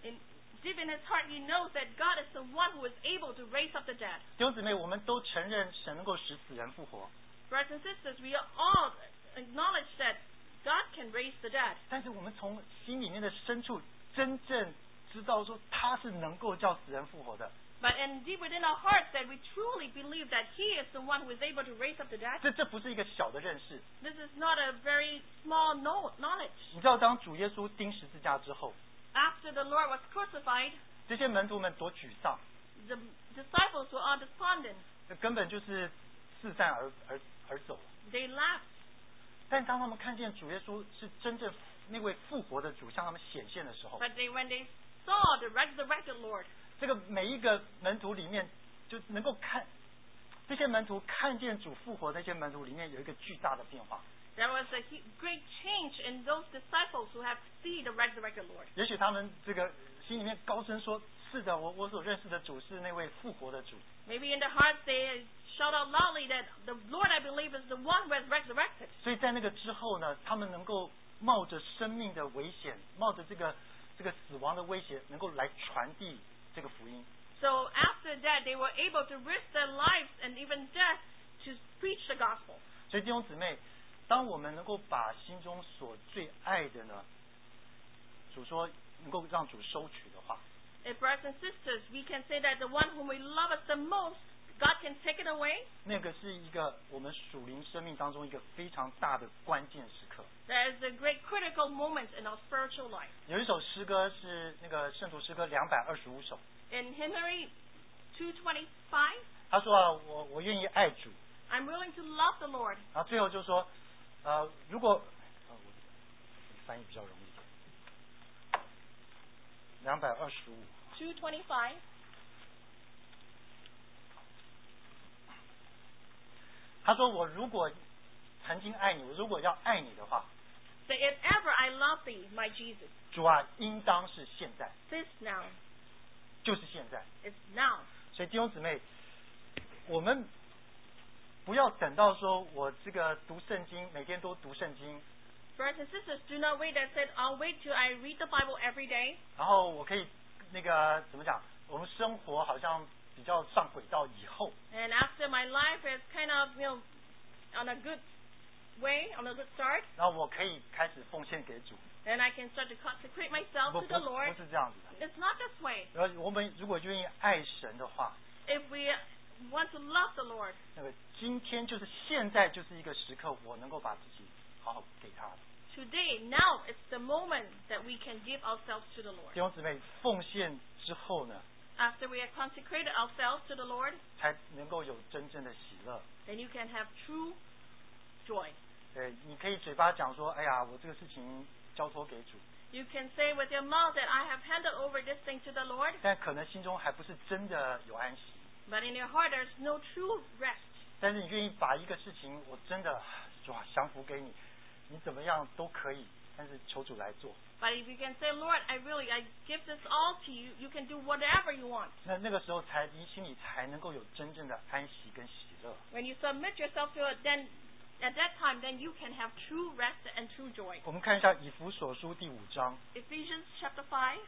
Deep in his heart, he knows that God is the one who is able to raise up the dead. 弟兄姊妹，我们都承认神能够使死人复活， Brothers and sisters, we all acknowledge that God can raise the dead. 但是我们从心里面的深处真正知道说他是能够叫死人复活的。 But deep within our hearts that we truly believe that he is the one who is able to raise up the dead. 这不是一个小的认识。 This is not a very small knowledge. 你知道，当主耶稣钉十字架之后， After the Lord was crucified, 这些门徒们多沮丧， the disciples were all despondent. 根本就是四散而走。 They laughed. 但当他们看见主耶稣是真正那位复活的主向他们显现的时候， But when they saw the resurrected Lord, 这个每一个门徒里面就能够这些门徒看见主复活的这些门徒里面有一个巨大的变化。 there was a great change in those disciples who have seen the resurrected Lord. 也许他们这个心里面高声说：“是的，我所认识的主是那位复活的主。” Maybe in their hearts they shout out loudly that the Lord I believe is the one who has resurrected. 所以在那个之后呢，他们能够冒着生命的危险，冒着这个死亡的威胁，能够来传递这个福音。 So after that, they were able to risk their lives and even death to preach the gospel. 所以弟兄姊妹，当我们能够把心中所最爱的呢，主说能够让主收取的话， If brothers and sisters, we can say that the one whom we love us the most, God can take it away. 那个是一个我们属灵生命当中一个非常大的关键时刻。 There is a great critical moment in our spiritual life. 有一首诗歌是那个圣徒诗歌225首， In hymnary 225, 他说啊，我愿意爱主， I'm willing to love the Lord. 然后最后就说，如果我翻译比较容易一点，225。 225. 他说我如果曾经爱你，我如果要爱你的话， Say, if ever I love thee, my Jesus, 主啊，应当是现在， this now, 就是现在。 it's now. 所以弟兄姊妹，我们不要等到说我这个读圣经，每天都读圣经， Brothers and sisters, do not wait and say, I'll wait till I read the Bible every day. 然后我可以那个怎么讲，我们生活好像比较上轨道以后， And after my life is kind of, on a good way, on a good start, 然后我可以开始奉献给主。 then I can start to consecrate myself 不 to the Lord. 是这样子的。 It's not this way. 然后我们如果愿意爱神的话， If we want to love the Lord, 那个今天就是现在就是一个时刻，我能够把自己好好给他的。 today, now, it's the moment that we can give ourselves to the Lord. 弟兄姊妹，奉献之后呢， After we have consecrated ourselves to the Lord, 才能够有真正的喜乐。 then you can have true joy. 对，你可以嘴巴讲说，哎呀，我这个事情交托给主， You can say with your mouth that I have handed over this thing to the Lord, 但可能心中还不是真的有安息。 but in your heart there's no true rest. 但是你愿意把一个事情，我真的主啊降服给你，你怎么样都可以，但是求主来做。 But if you can say, Lord, I give this all to you, you can do whatever you want. 那个时候你心里才能够有真正的安息跟喜乐。 When you submit yourself to it, then at that time, then you can have true rest and true joy. 我们看一下以弗所书第5章。 Ephesians chapter 5.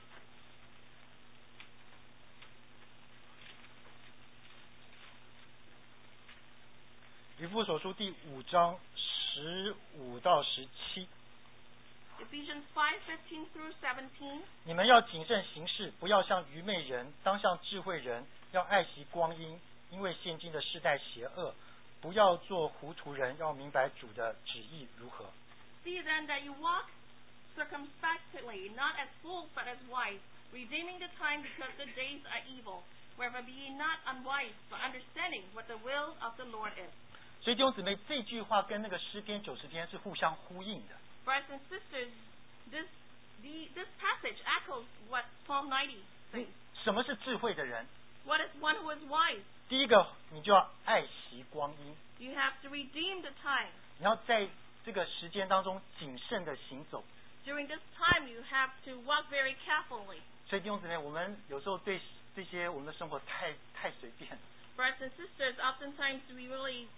以弗所书第5章15到17。 Ephesians 5:15 through 17. 你们要谨慎行事，不要像愚昧人，当像智慧人，要爱惜光阴，因为现今的世代邪恶。不要做糊涂人，要明白主的旨意如何。 See then that you walk circumspectly, not as fools but as wise, redeeming the time because the days are evil. Wherefore be ye not unwise, but understanding what the will of the Lord is. 所以弟兄姊妹，这句话跟那个诗篇90篇是互相呼应的。 Brothers and sisters, this passage echoes what Psalm 90 says. 什么是智慧的人？ What is one who is wise? 第一个，你就要爱惜光阴。 You have to redeem the time. 你要在这个时间当中谨慎的行走。 During this time, you have to walk very carefully. 所以弟兄姊妹，我们有时候对这些我们的生活太随便了。 Brothers and sisters, oftentimes we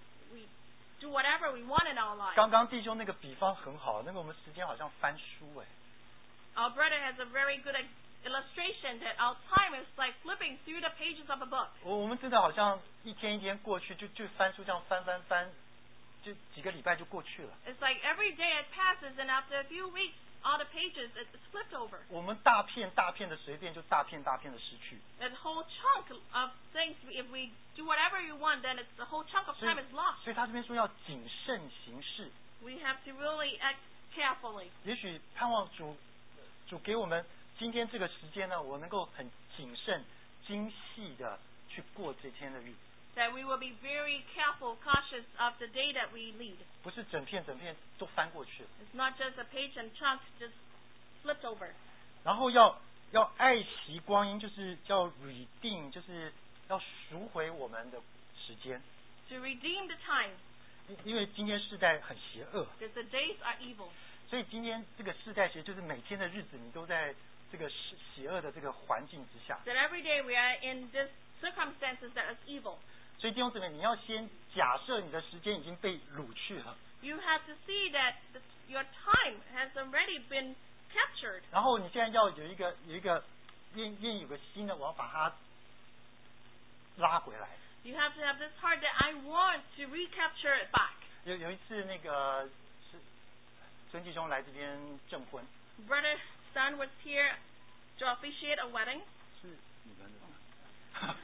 do whatever we want in our lives. 刚刚弟兄那个比方很好，那个我们时间好像翻书哎。 Our brother has a very good illustration that our time is like flipping through the pages of a book. 我们真的好像一天一天过去，就翻书这样翻，就几个礼拜就过去了。 It's like every day it passes, and after a few weeks, all the pages it's flipped over. 我们大片的随便，就大片的失去。 That whole chunk of things, if we do whatever you want, then it's the whole chunk of time is lost. 所以他这边说要谨慎行事。 We have to really act carefully. 也许盼望主给我们今天这个时间呢，我能够很谨慎、精细的去过这天的日子。 That we will be very careful, cautious of the day that we lead. 不是整片都翻过去了。 It's not just a page and chunk just flipped over. 然后要爱惜光阴，就是要 redeem， 就是要赎回我们的时间。 To redeem the time. 因为今天世代很邪恶。 Because the days are evil. 所以今天这个世代就是每天的日子，你都在这个邪恶的这个环境之下。 That every day we are in this circumstances that is evil. 所以弟兄姊妹，你要先假设你的时间已经被掳去了。 You have to see that your time has already been captured. 然后你现在要有一个愿有个心呢，我要把它拉回来。 You have to have this heart that I want to recapture it back. 有一次那个是孙继兄来这边证婚。 Brother Son was here to officiate a wedding. 是你们的吗？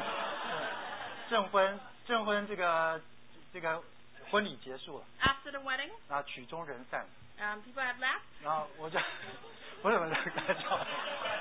证婚这个婚礼结束了。 After the wedding, 然后曲终人散。 people have left. 然后我就不是开玩笑。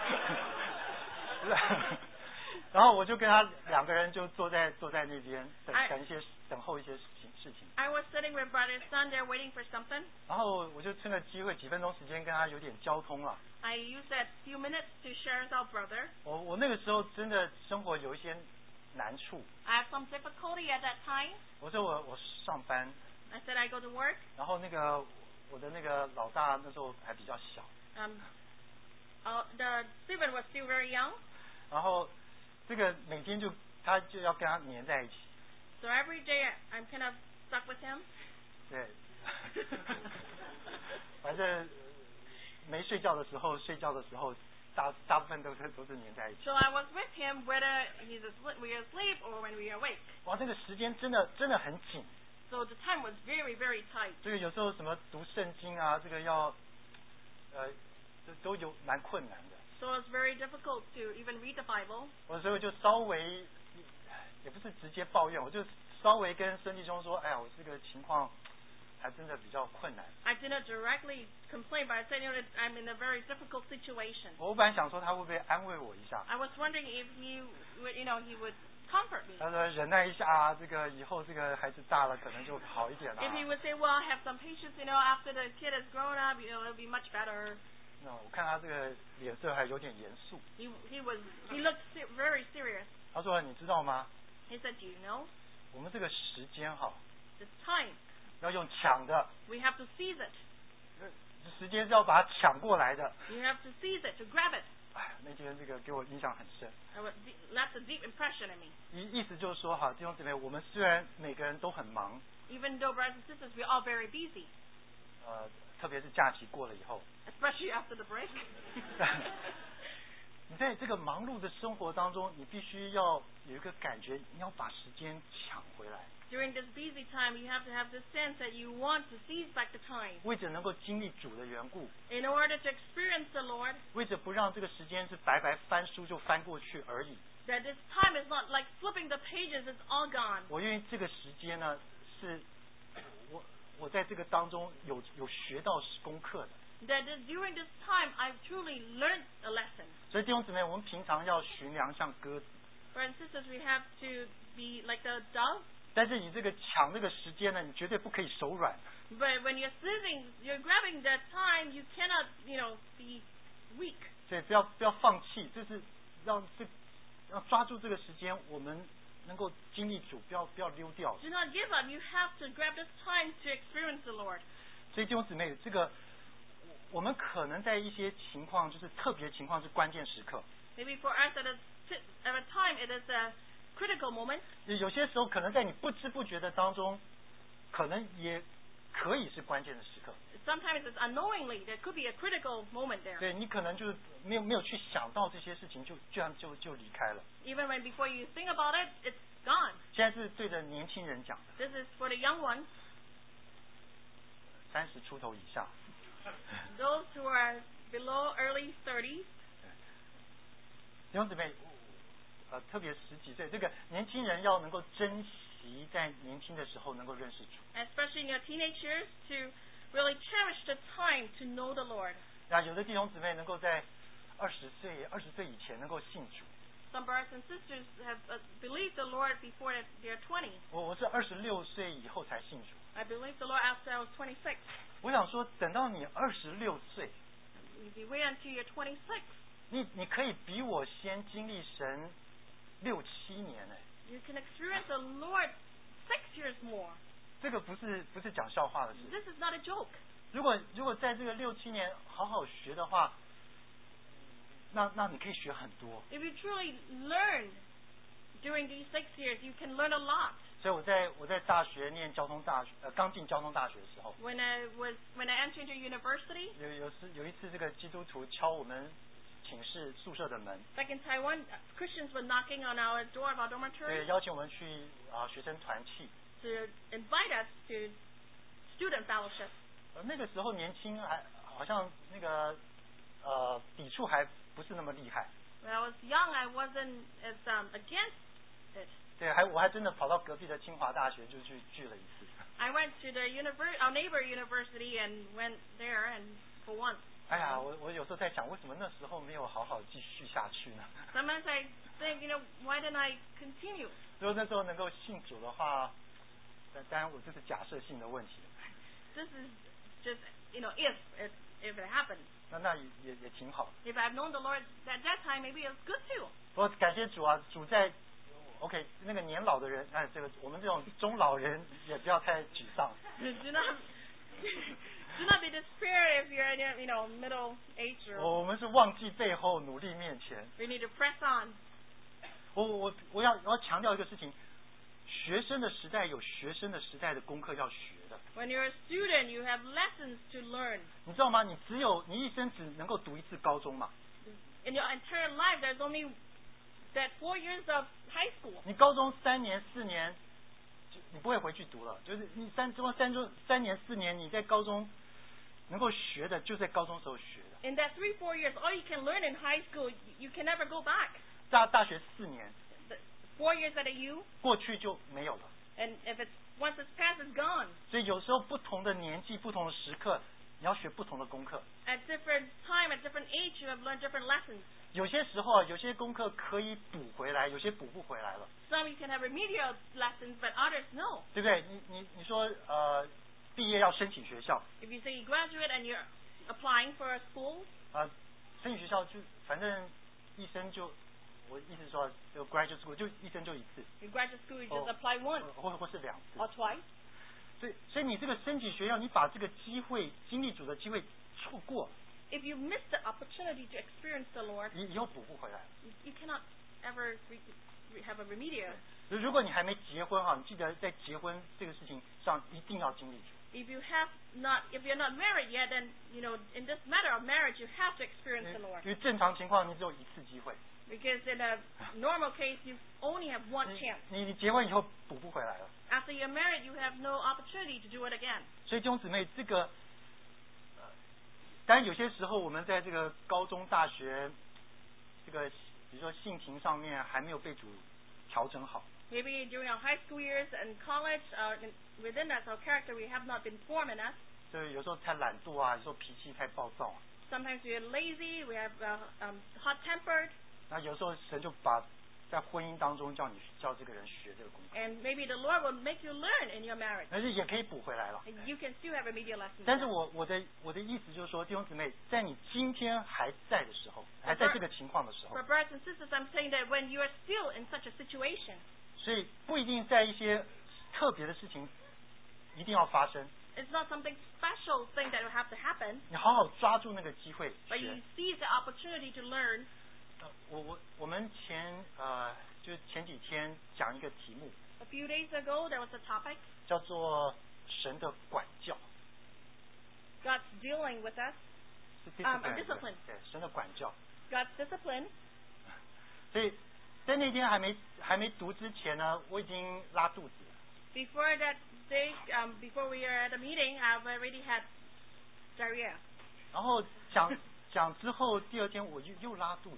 然后我就跟他两个人就坐在那边等候一些事情。 I was sitting with Brother Son there waiting for something. 然后我就趁着机会几分钟时间跟他有点交通了。 I used that few minutes to share with our brother. 我那个时候真的生活有一些难处。 I have some difficulty at that time. 我说我上班。 I said I go to work. 然后我的那个老大那时候还比较小。 The Stephen was still very young. 然后这个每天他就要跟他黏在一起。 So every day I'm kind of stuck with him. 对。反正没睡觉的时候，大部分都是黏在一起。 So I was with him whether we are asleep or when we are awake. 哇，这个时间真的很紧。 So the time was very, very tight. 这个有时候什么读圣经啊，这个要都有蛮困难的。 So it's very difficult to even read the Bible. 我所以就稍微也不是直接抱怨，我就稍微跟孙弟兄说，哎呀，我这个情况还真的比较困难。 I did not directly complain, but I said, I'm in a very difficult situation. 我本来想说他会不会安慰我一下。 I was wondering if he would comfort me. 他说忍耐一下啊，这个以后这个孩子大了可能就好一点了。 If he would say, well, have some patience, after the kid has grown up, it'll be much better. 那我看他这个脸色还有点严肃。 He looked very serious. 他说你知道吗？ He said, do you know? 我们这个时间哈， This time. 要用抢的。 We have to seize it. 时间是要把它抢过来的。 You have to seize it, to grab it. 哎，那天这个给我印象很深。 Left a deep impression in me. 意思就是说，哈，弟兄姊妹，我们虽然每个人都很忙， Even though, brothers and sisters, we're all very busy, 特别是假期过了以后， especially after the break. 你在这个忙碌的生活当中，你必须要有一个感觉，你要把时间抢回来。 During this busy time, you have to have this sense that you want to seize back the time. 为着能够经历主的缘故， In order to experience the Lord, 为着不让这个时间是白白翻书就翻过去而已， that this time is not like flipping the pages, it's all gone. 我愿意这个时间呢，是我在这个当中有学到功课的。 That during this time, I've truly learned a lesson. 所以弟兄姊妹，我们平常要驯良像鸽子， Brothers and sisters, we have to be like the dove. 但是你这个抢这个时间呢，你绝对不可以手软。 But when you're seizing, you're grabbing that time, you cannot, be weak. 所以不要放弃，就是要抓住这个时间，我们能够经历主，不要溜掉。 Do not give up. You have to grab this time to experience the Lord. 所以弟兄姊妹，这个我们可能在一些情况，就是特别情况是关键时刻。 Maybe for us at a time, it is a critical moment. 有些时候可能在你不知不觉的当中，可能也可以是关键的时刻。 Sometimes it's unknowingly. There could be a critical moment there. 对你可能就是没有去想到这些事情，就这样就离开了。 Even when before you think about it, it's gone. 现在是对着年轻人讲的 This is for the young ones, ，30出头以下。 those who are below early 30s. 弟兄姊妹，特别10几岁，这个年轻人要能够珍惜在年轻的时候能够认识主。 Especially in your teenage years, to really cherish the time to know the Lord. 有的弟兄姊妹能够在20岁以前能够信主。 Some brothers and sisters have believed the Lord before they're 20. 我是26岁以后才信主。 I believed the Lord after I was 26. 我想说，等到你26岁， If you wait until you're 26, 你可以比我先经历神6、7年呢。 you can experience the Lord 6 years more. 这个不是讲笑话的事。 This is not a joke. 如果在这个6、7年好好学的话，那你可以学很多。 If you truly learn during these 6 years, you can learn a lot. 所以我在大学念交通大学，刚进交通大学的时候， When I entered into university, 有一次这个基督徒敲我们寝室宿舍的门， back in Taiwan, Christians were knocking on our door of our 对， dormitory 邀请我们去学生团契。 to invite us to student fellowship. 那个时候年轻还好像那个抵触还不是那么厉害。 When I was young, I wasn't as against it. 对，我还真的跑到隔壁的清华大学就去聚了一次。 I went to our neighbor university and went there and for once. 哎呀，我有时候在想，为什么那时候没有好好继续下去呢？ Sometimes I think, why didn't I continue? 如果那时候能够信主的话，当然我这是假设性的问题。 This is just, if it happened. 那也挺好。 If I've known the Lord at that time, maybe it's good too. 不过感谢主啊，主在 OK 那个年老的人，这个我们这种中老人也不要太沮丧。 Do not be despair if you're in middle age or. 我们是忘记背后，努力面前。 We need to press on. 我要强调一个事情，学生的时代有学生的时代的功课要学的。 When you're a student, you have lessons to learn. 你知道吗？你一生只能够读一次高中嘛。 In your entire life, there's only that 4 years of high school. 你高中3年4年，你不会回去读了。就是你3年4年，你在高中能够学的，就在高中时候学的。 In that 3-4 years, all you can learn in high school, you can never go back. 大学4年， The 4 years at a U, 过去就没有了。 and once it's past, it's gone. 所以有时候不同的年纪、不同的时刻，你要学不同的功课。 At different time, at different age, you have learned different lessons. 有些时候有些功课可以补回来，有些补不回来了， Some you can have remedial lessons, but others no. 对不对？你说毕业要申请学校， If you say you graduate and you're applying for a school, 申请学校就反正一生就，我意思说就 graduate school 就一生就一次， in graduate school, you just apply once 或是2次。 or twice. 所以你这个申请学校，你把这个机会经历主的机会错过， if you miss the opportunity to experience the Lord, 你以后补不回来。 you cannot ever have a remedial. 如果你还没结婚哈，你记得在结婚这个事情上一定要经历主。 If you're not married yet, then in this matter of marriage, you have to experience the Lord. 因为正常情况你只有一次机会， Because in a normal case, you only have one chance. 你结婚以后补不回来了。 After you're married, you have no opportunity to do it again. 所以弟兄姊妹，这个当然有些时候我们在这个高中、大学，这个比如说性情上面还没有被主调整好。 Maybe during our high school years and college, within us, our character, we have not been formed in us. 所以有时候太懒惰啊，有时候脾气太暴躁啊。 Sometimes we are lazy, we have hot-tempered, 那有时候神就把在婚姻当中叫这个人学这个功课， and maybe the Lord will make you learn in your marriage. 但是也可以补回来了。 And you can still have remedial lessons. 但是我的意思就是说，弟兄姊妹，在你今天还在的时候，还在这个情况的时候 For，brothers and sisters, I'm saying that when you are still in such a situation, 所以不一定在一些特别的事情一定要发生， it's not something special thing that will have to happen, 你好好抓住那个机会 but you 学。 seize the opportunity to learn. 我们就是前几天讲一个题目， A few days ago, there was a topic, 叫做神的管教， God's dealing with us, 是 discipline 对，神的管教。 God's discipline. 所以在那天还没读之前呢，我已经拉肚子了。 Before that day, before we were at the meeting, I've already had diarrhea. 然后讲之后，第二天我又拉肚子。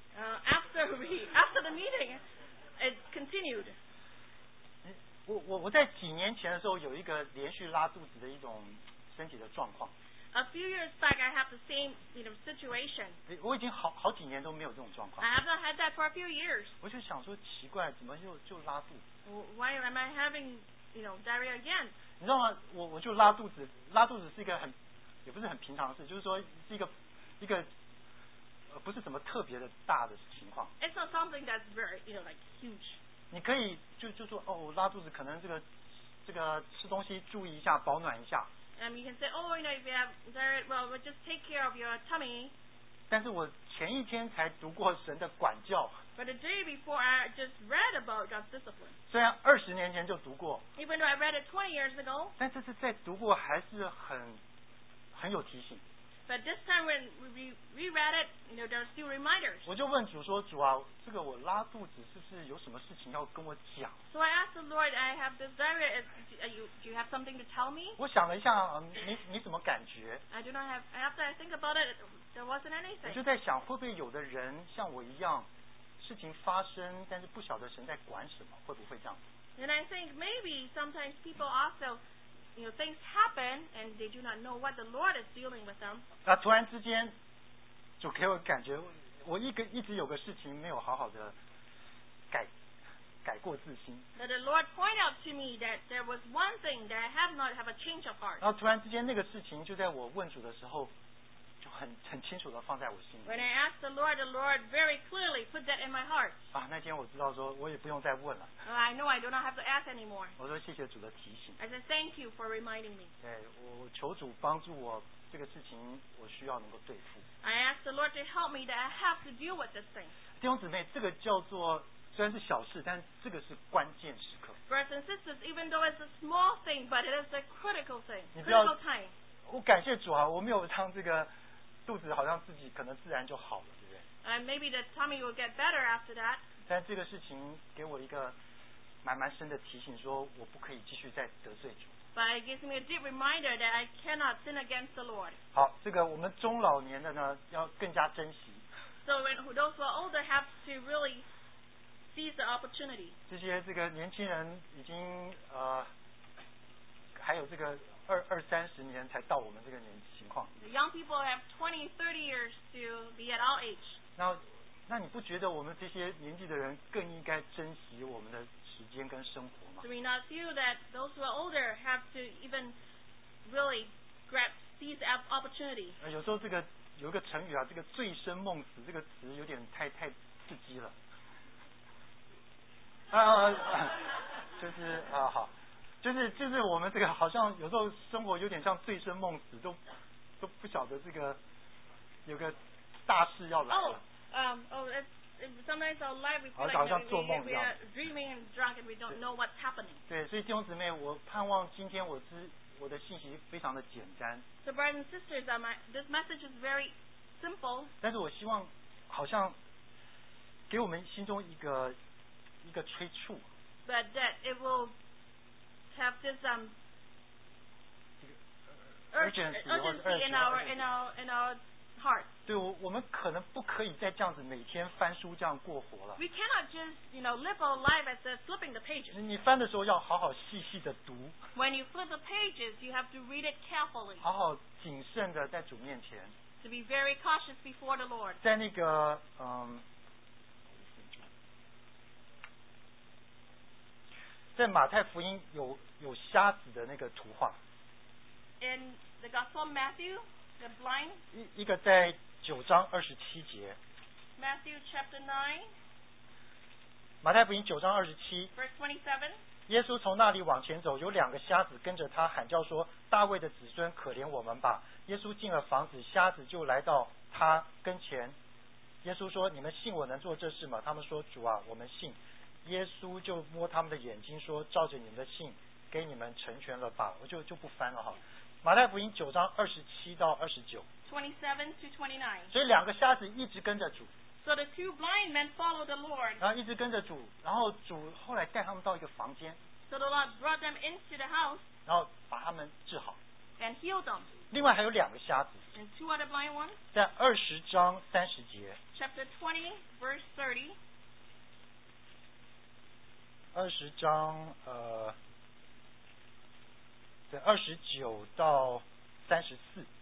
After the meeting, it continued. 我在几年前的时候有一个连续拉肚子的一种身体的状况， A few years back, I have the same situation. 我已经好几年都没有这种状况 I。have not had that for a few years. 我就想说奇怪，怎么就拉肚子？ Why am I having, diarrhea again? 你知道吗？我就拉肚子，拉肚子是一个也不是很平常的事，就是说是一个不是什么特别的大的情况。 It's not something that's very, like huge. 你可以就说哦，我拉肚子，可能这个吃东西注意一下，保暖一下。 You can say, oh, if you have diarrhea, well, just take care of your tummy. 但是我前一天才读过神的管教， But the day before, I just read about God's discipline. 虽然20年前就读过， Even though I read it 20 years ago, 但这次再读过还是很有提醒。 but this time when we reread it, there are still reminders. 我就问主说：“主啊，这个我拉肚子是不是有什么事情要跟我讲？” So I asked the Lord, I have this diarrhea. Do you have something to tell me? 我想了一下，没什么感觉。 I do not have. After I think about it, there wasn't 我 anything. 就在想，会不会有的人像我一样，事情发生，但是不晓得神在管什么，会不会这样？ And I think maybe sometimes people also, things happen and they do not know what the Lord is dealing with them. 那突然之间，就给我感觉，我一直有个事情没有好好的改过自新。 That the Lord pointed out to me that there was one thing that I have not have a change of heart. 然后突然之间，那个事情就在我问主的时候，就很清楚的放在我心里。 When I asked the Lord very clearly put that in my heart. 那天我知道说，我也不用再问了。 I know I do not have to ask anymore. 我说谢谢主的提醒。 I said thank you for reminding me. 对，我求主帮助我，这个事情我需要能够对付。 I asked the Lord to help me that I have to deal with this thing. 弟兄姊妹，这个叫做虽然是小事，但这个是关键时刻。 Brothers and sisters, even though it's a small thing, but it is a critical thing, 你不要 critical time. 我感谢主啊，我没有让这个肚子好像自己可能自然就好了，对不对？ And maybe the tummy will get better after that. 但这个事情给我一个蛮深的提醒，说我不可以继续再得罪主。 But it gives me a deep reminder that I cannot sin against the Lord. 好，这个我们中老年的呢，要更加珍惜 So when those who are older have to really seize the opportunity. 这些年轻人已经还有这个20-30年才到我们这个情况。 The young people have 20, 30 years to be at our age. 那你不觉得我们这些年纪的人更应该珍惜我们的时间跟生活吗？ Do we not feel that those who are older have to even really seize the opportunity? 有时候有一个成语啊，这个醉生梦死这个词有点太刺激了。就是好，就是我们这个好像有时候生活有点像醉生梦死，都都不晓得这个有个大事要来了。 Sometimes our life we feel 好像 like 做梦一 we 样。 are dreaming and drunk and we don't know what's happening. 对，所以弟兄姊妹，我盼望今天我的信息非常的简单。 So brothers and sisters, this message is very simple. 但是我希望好像给我们心中一个催促。 But that it will have this urgency in our hearts. 对，我们可能不可以再这样子每天翻书这样过活了。 We cannot just, live our life as flipping the pages. 你翻的时候要好好细细的读， When you flip the pages, you have to read it carefully. 好好谨慎的在主面前， To be very cautious before the Lord. 在那个在马太福音有瞎子的那个图画， In the Gospel of Matthew, the blind, 一个在9章27节， Matthew chapter 9, 马太福音9章27， verse 27. 耶稣从那里往前走，有2个瞎子跟着他喊叫说：“大卫的子孙，可怜我们吧！”耶稣进了房子，瞎子就来到他跟前。耶稣说：“你们信我能做这事吗？”他们说：“主啊，我们信。”耶稣就摸他们的眼睛说：“照着你们的信，给你们成全了吧。”我就不翻了哈。马太福音9章27到29。 27 to 29. 所以2个瞎子一直跟着主。 So the 2 blind men followed the Lord. 然后一直跟着主，然后主后来带他们到一个房间， So the Lord brought them into the house 然后把他们治好。 and healed them. 另外还有2个瞎子， And 2 other blind ones. 在20章30节。 Chapter 20, verse 30. 20章在29到34。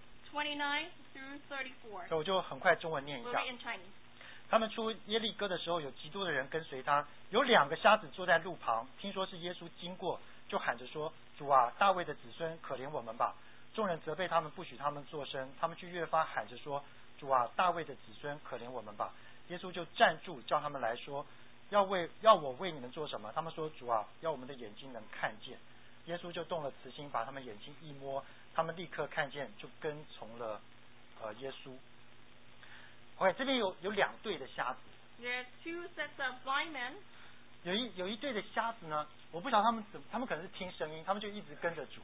29 through 34. 所以我就很快中文念一 We'll 下。 read in Chinese. 他们出耶利哥的时候，有极多的人跟随他。有2个瞎子坐在路旁，听说是耶稣经过，就喊着说：“主啊，大卫的子孙，可怜我们吧！”众人责备他们，不许他们作声。他们却越发喊着说：“主啊，大卫的子孙，可怜我们吧！”耶稣就站住，叫他们来说：“要我为你们做什么？”他们说：“主啊，要我们的眼睛能看见。”耶稣就动了慈心，把他们眼睛一摸，他们立刻看见，就跟从了耶稣。OK， 这边有2对的瞎子。 There are 2 sets of blind men. 有一对的瞎子呢，我不晓得他们可能是听声音，他们就一直跟着主，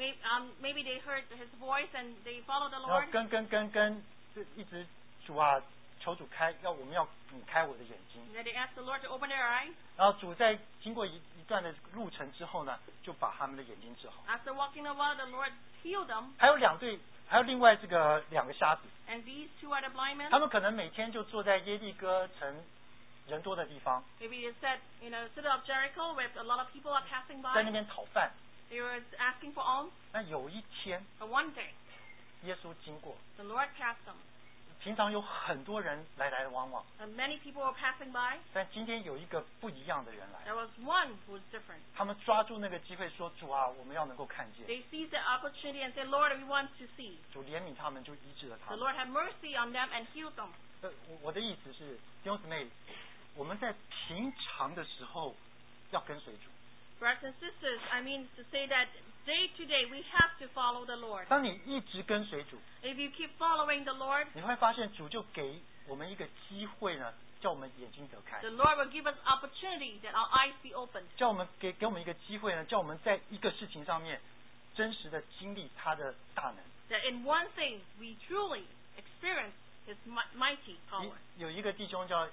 Maybe they heard his voice and they followed the 然后 Lord. 跟，就一直主啊，求主我们要你开我的眼睛。 And then they asked the Lord to open their eyes. 然后主在经过一段的路程之后呢，就把他们的眼睛治好。 After walking a while, the Lord healed them. 还有另外这个2个瞎子， And these 2 other blind men, 他们可能每天就坐在耶利哥城人多的地方， maybe they sat in a city of Jericho where a lot of people are passing 在那 by. 边讨饭。 They were asking for alms. 那有一天， But one day, 耶稣经过， the Lord passed them. 平常有很多人来往往， And many people were passing by. 但今天有一个不一样的人来， There was one who was different. 他们抓住那个机会说：“主啊，我们要能够看见。 They seized the opportunity and said, Lord, we want to see. ” 主怜悯他们，就医治了他 The 们。 Lord had mercy on them and healed them. 我的意思是，弟兄姊妹，我们在平常的时候要跟随主。 Brothers and sisters, I mean to say that day to day we have to follow the Lord. 当你一直跟随主， If you keep following the Lord, 你会发现主就给我们一个机会呢，叫我们眼睛得开， the Lord will give us opportunity that our eyes be opened. 叫我们给我们一个机会呢，叫我们在一个事情上面真实的经历他的大能。 That in one thing we truly experience His mighty power. 有一个弟兄叫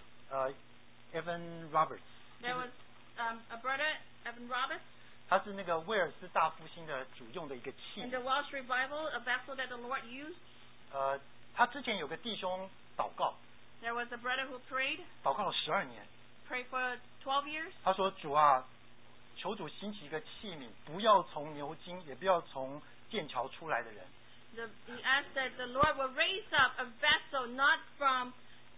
Evan Roberts， There was a brother, Evan Roberts, 他是那个威尔斯大复兴的主用的一个器 in 皿 the Welsh revival, a vessel that the Lord used. 他之前有个弟兄祷告 There was a brother who prayed 了12年， for 12 years. 他说：“主啊，求主兴起一个器皿，不要从牛津，也不要从剑桥出来的人。” He asked that the Lord will raise up a vessel not from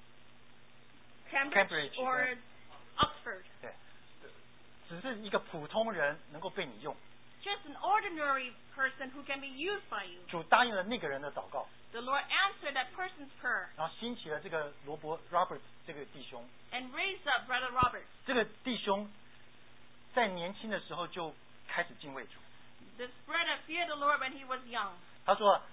Cambridge or Oxford. 对，只是一个普通人能够被你用。 Just an ordinary person who can be used by you. 主答应了那个人的祷告， The Lord answered that person's prayer 然后兴起了这个Roberts 这个弟兄。 and raised up Brother Roberts. 这个弟兄在年轻的时候就开始敬畏主。 This brother feared the Lord when he was young. 他说：“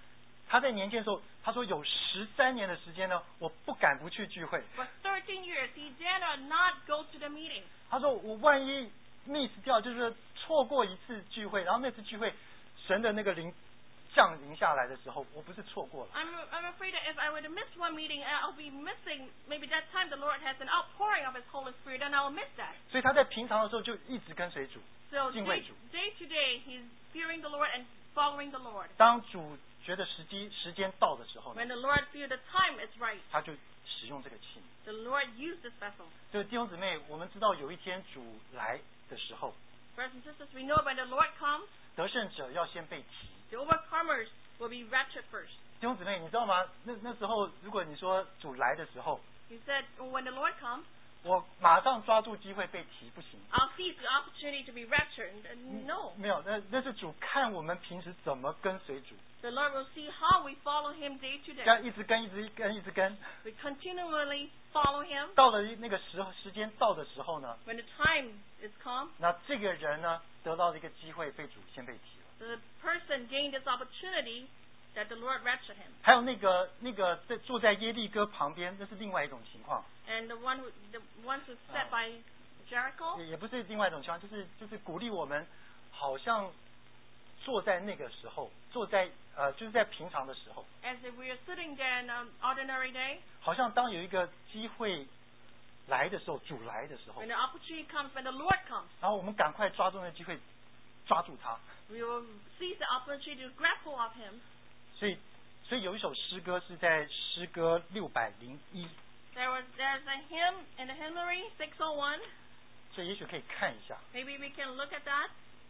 他在年轻的时候，他说有13年的时间呢，我不敢不去聚会。 For 13 years, he dare not go to the meeting. 他说我万一 miss 掉，就是错过一次聚会，然后那次聚会神的那个灵降临下来的时候，我不是错过了。 I'm afraid that if I were to miss one meeting, I'll be missing maybe that time the Lord has an outpouring of His Holy Spirit, and I'll miss that. 所以他在平常的时候就一直跟随主， So 敬畏主。 day to day, he's fearing the Lord and following the Lord. 当主觉得时间到的时候呢， When the Lord feels the time is right, 他就使用这个器皿。 the Lord used this vessel. 所以弟兄姊妹，我们知道有一天主来的时候， Brothers and sisters, we know when the Lord comes, 得胜者要先被提。 the overcomers will be raptured first. 弟兄姊妹，你知道吗？那时候，如果你说主来的时候， He said, when the Lord comes, 我马上抓住机会被提，不行。 I'll seize the opportunity to be raptured. No. 没有，那是主看我们平时怎么跟随主， The Lord will see how we follow Him day to 这 day. 样一直跟。 We continually follow Him. 到了那个时间到的时候呢， When the time is come, 那这个人呢得到了一个机会被主先被提了。 the person gained this opportunity that the Lord raptured him. 还有那个在坐在耶利哥旁边，那是另外一种情况， And the ones who sat by Jericho, 也不是另外一种情况，就是鼓励我们，好像坐在那个时候，就是在平常的时候， as if we are sitting there in an ordinary day, 好像当有一个机会来的时候，主来的时候 when， the opportunity comes, when the Lord comes, 然后我们赶快抓住那个机会，抓住他。 we will seize the opportunity to grapple of Him. 所以有一首诗歌是在诗歌601， There's a hymn in the hymnary 601. 所以也许可以看一下。 Maybe we can look at that.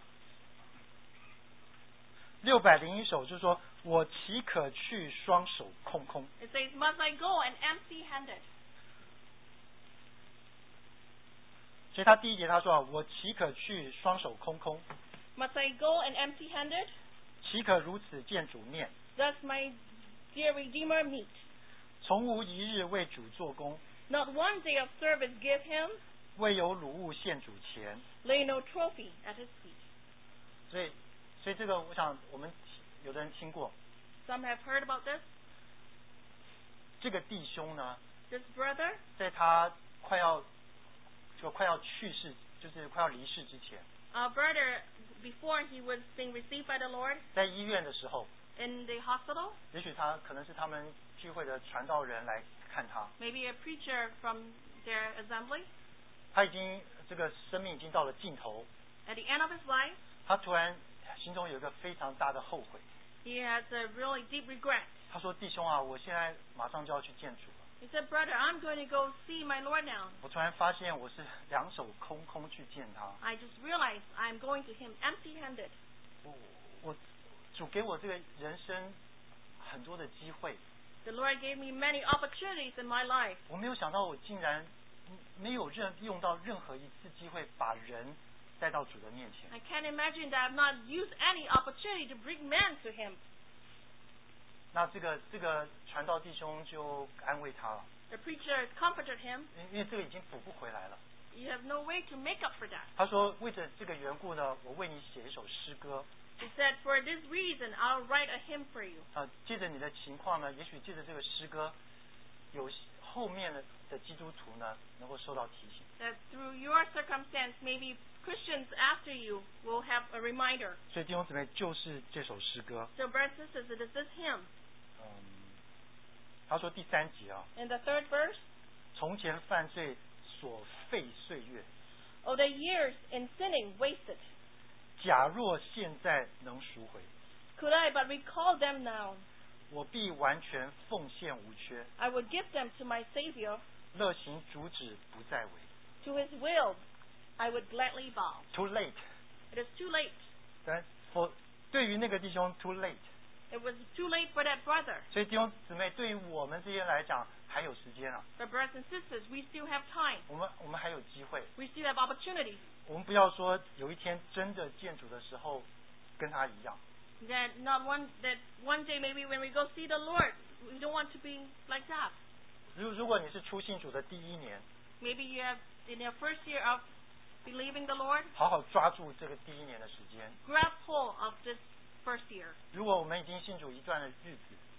601首就是说，我岂可去双手空空？ It says, must I go and empty-handed? 所以他第一节他说啊，我岂可去双手空空？ Must I go and empty-handed? 岂可如此见主面？ Does my dear Redeemer meet? 从无一日为主做工， Not one day of service give Him, 未有掳物献主前。 lay no trophy at His feet. 所以这个我想我们有的人听过， Some have heard about this. 这个弟兄呢， This brother, 在他快要去世，就是快要离世之前， our brother, before he was being received by the Lord 在医院的时候， in the hospital, 也许他可能是他们聚会的传道人来看他， maybe a preacher from their assembly, 他已经这个生命已经到了尽头， at the end of his life, 他突然心中有一个非常大的后悔。 he has a really deep regret. 他说：“弟兄啊，我现在马上就要去见主了。 He said, brother, I'm going to go see my Lord now. 我突然发现我是两手空空去见他。 I just realized I'm going to Him empty-handed. 我主给我这个人生很多的机会， The Lord gave me many opportunities in my life. 我没有想到我竟然没有用到任何一次机会把人带到主的面前。 I can't imagine that I've not used any opportunity to bring man to Him. 那这个传道弟兄就安慰他了， The preacher comforted him. 因为这个已经补不回来了。 You have no way to make up for that. 他说为着这个缘故呢，我为你写一首诗歌。 He said, for this reason, I'll write a hymn for you. 借着你的情况呢，也许借着这个诗歌，有后面的基督徒呢能够受到提醒。 That through your circumstance, maybe Christians after you will have a reminder. 所以弟兄姊妹就是这首诗歌。 So, brothers and sisters, it is this hymn. 他说第3节啊， In the third verse, 从前犯罪所费岁月， oh, the years in sinning wasted. 假若现在能赎回， Could I but recall them now, 我必完全奉献无缺， I would give them to my Savior. 乐行主旨不再为。 To His will, I would gladly bow. Too late， It is too late. 对于那个弟兄 too late， It was too late for that brother. 所以弟兄姊妹，对于我们这些来讲还有时间啊， But brothers and sisters, we still have time. 我们还有机会。 We still have opportunities. 我们不要说有一天真的见主的时候跟他一样， That one day maybe when we go see the Lord, we don't want to be like that. 如果你是初信主的第1年， Maybe you have in your first year of believing the Lord, 好好抓住这个第1年的时间。 grab hold of this first year. 如果我们已经信主一段的日子，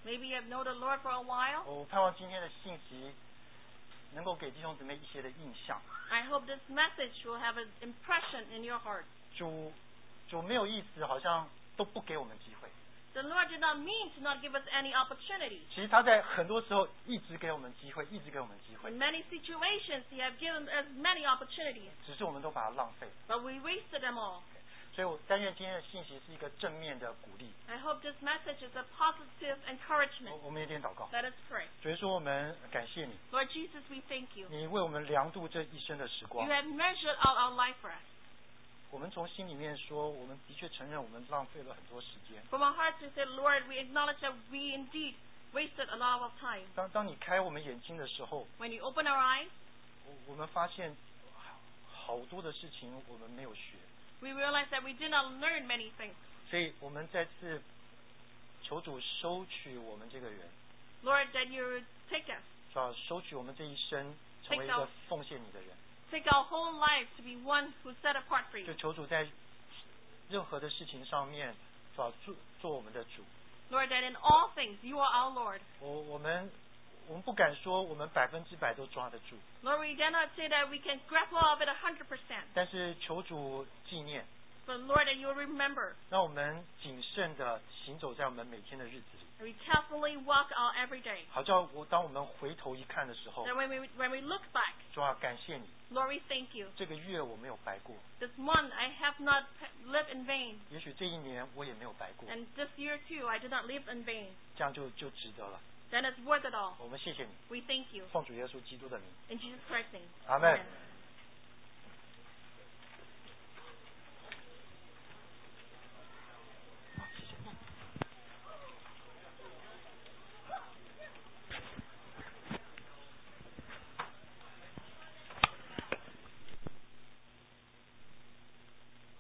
Maybe you have known the Lord for a while. 我盼望今天的信息能够给弟兄姊妹一些的印象。 I hope this message will have an impression in your heart. 主没有意思，好像都不给我们机会。 The Lord did not mean to not give us any opportunity. 其实他在很多时候一直给我们机会，一直给我们机会。 In many situations, He has given us many opportunities, 只是我们都把它浪费了。 but we wasted them all. 所以我但愿今天的信息是一个正面的鼓励。 I hope this message is a positive encouragement. 我们有点祷告。 Let us pray. 所以说我们感谢你， Lord Jesus, we thank you. 你为我们量度这一生的时 You 光。 have measured out our life for us. 我们从心里面说，我们的确承认我们浪费了很多时间。 From our hearts, we say, Lord, we acknowledge that we indeed wasted a lot of time. 当你开我们眼睛的时候， When you open our eyes, 我们发现好多的事情我们没有学， we realize that we did not learn many things. 所以我们再次求主收取我们这个人， Lord, that you would take us, 是吧？收取我们这一生，成为一个奉献你的人。 take our whole life to be one who's set apart for 就 you. 求主在任何的事情上面，是吧？做我们的主。 Lord, that in all things you are our Lord. 我们不敢说我们100%都抓得住， Lord, we dare not say that we can grapple of it 100%. 但是求主纪念， But Lord, that you will remember. 让我们谨慎的行走在我们每天的日子里。 And we carefully walk our every day. 好叫当我们回头一看的时候， That when we look back, 主啊，感谢你， Lord, we thank you. 这个月我没有白过， This month I have not lived in vain. 也许这一年我也没有白过， And this year too, I did not live in vain. 这样就值得了。 Then it's worth it all. 我们谢谢你， We thank you. 奉主耶稣基督的名， In Jesus Christ's name. 阿门。 Amen.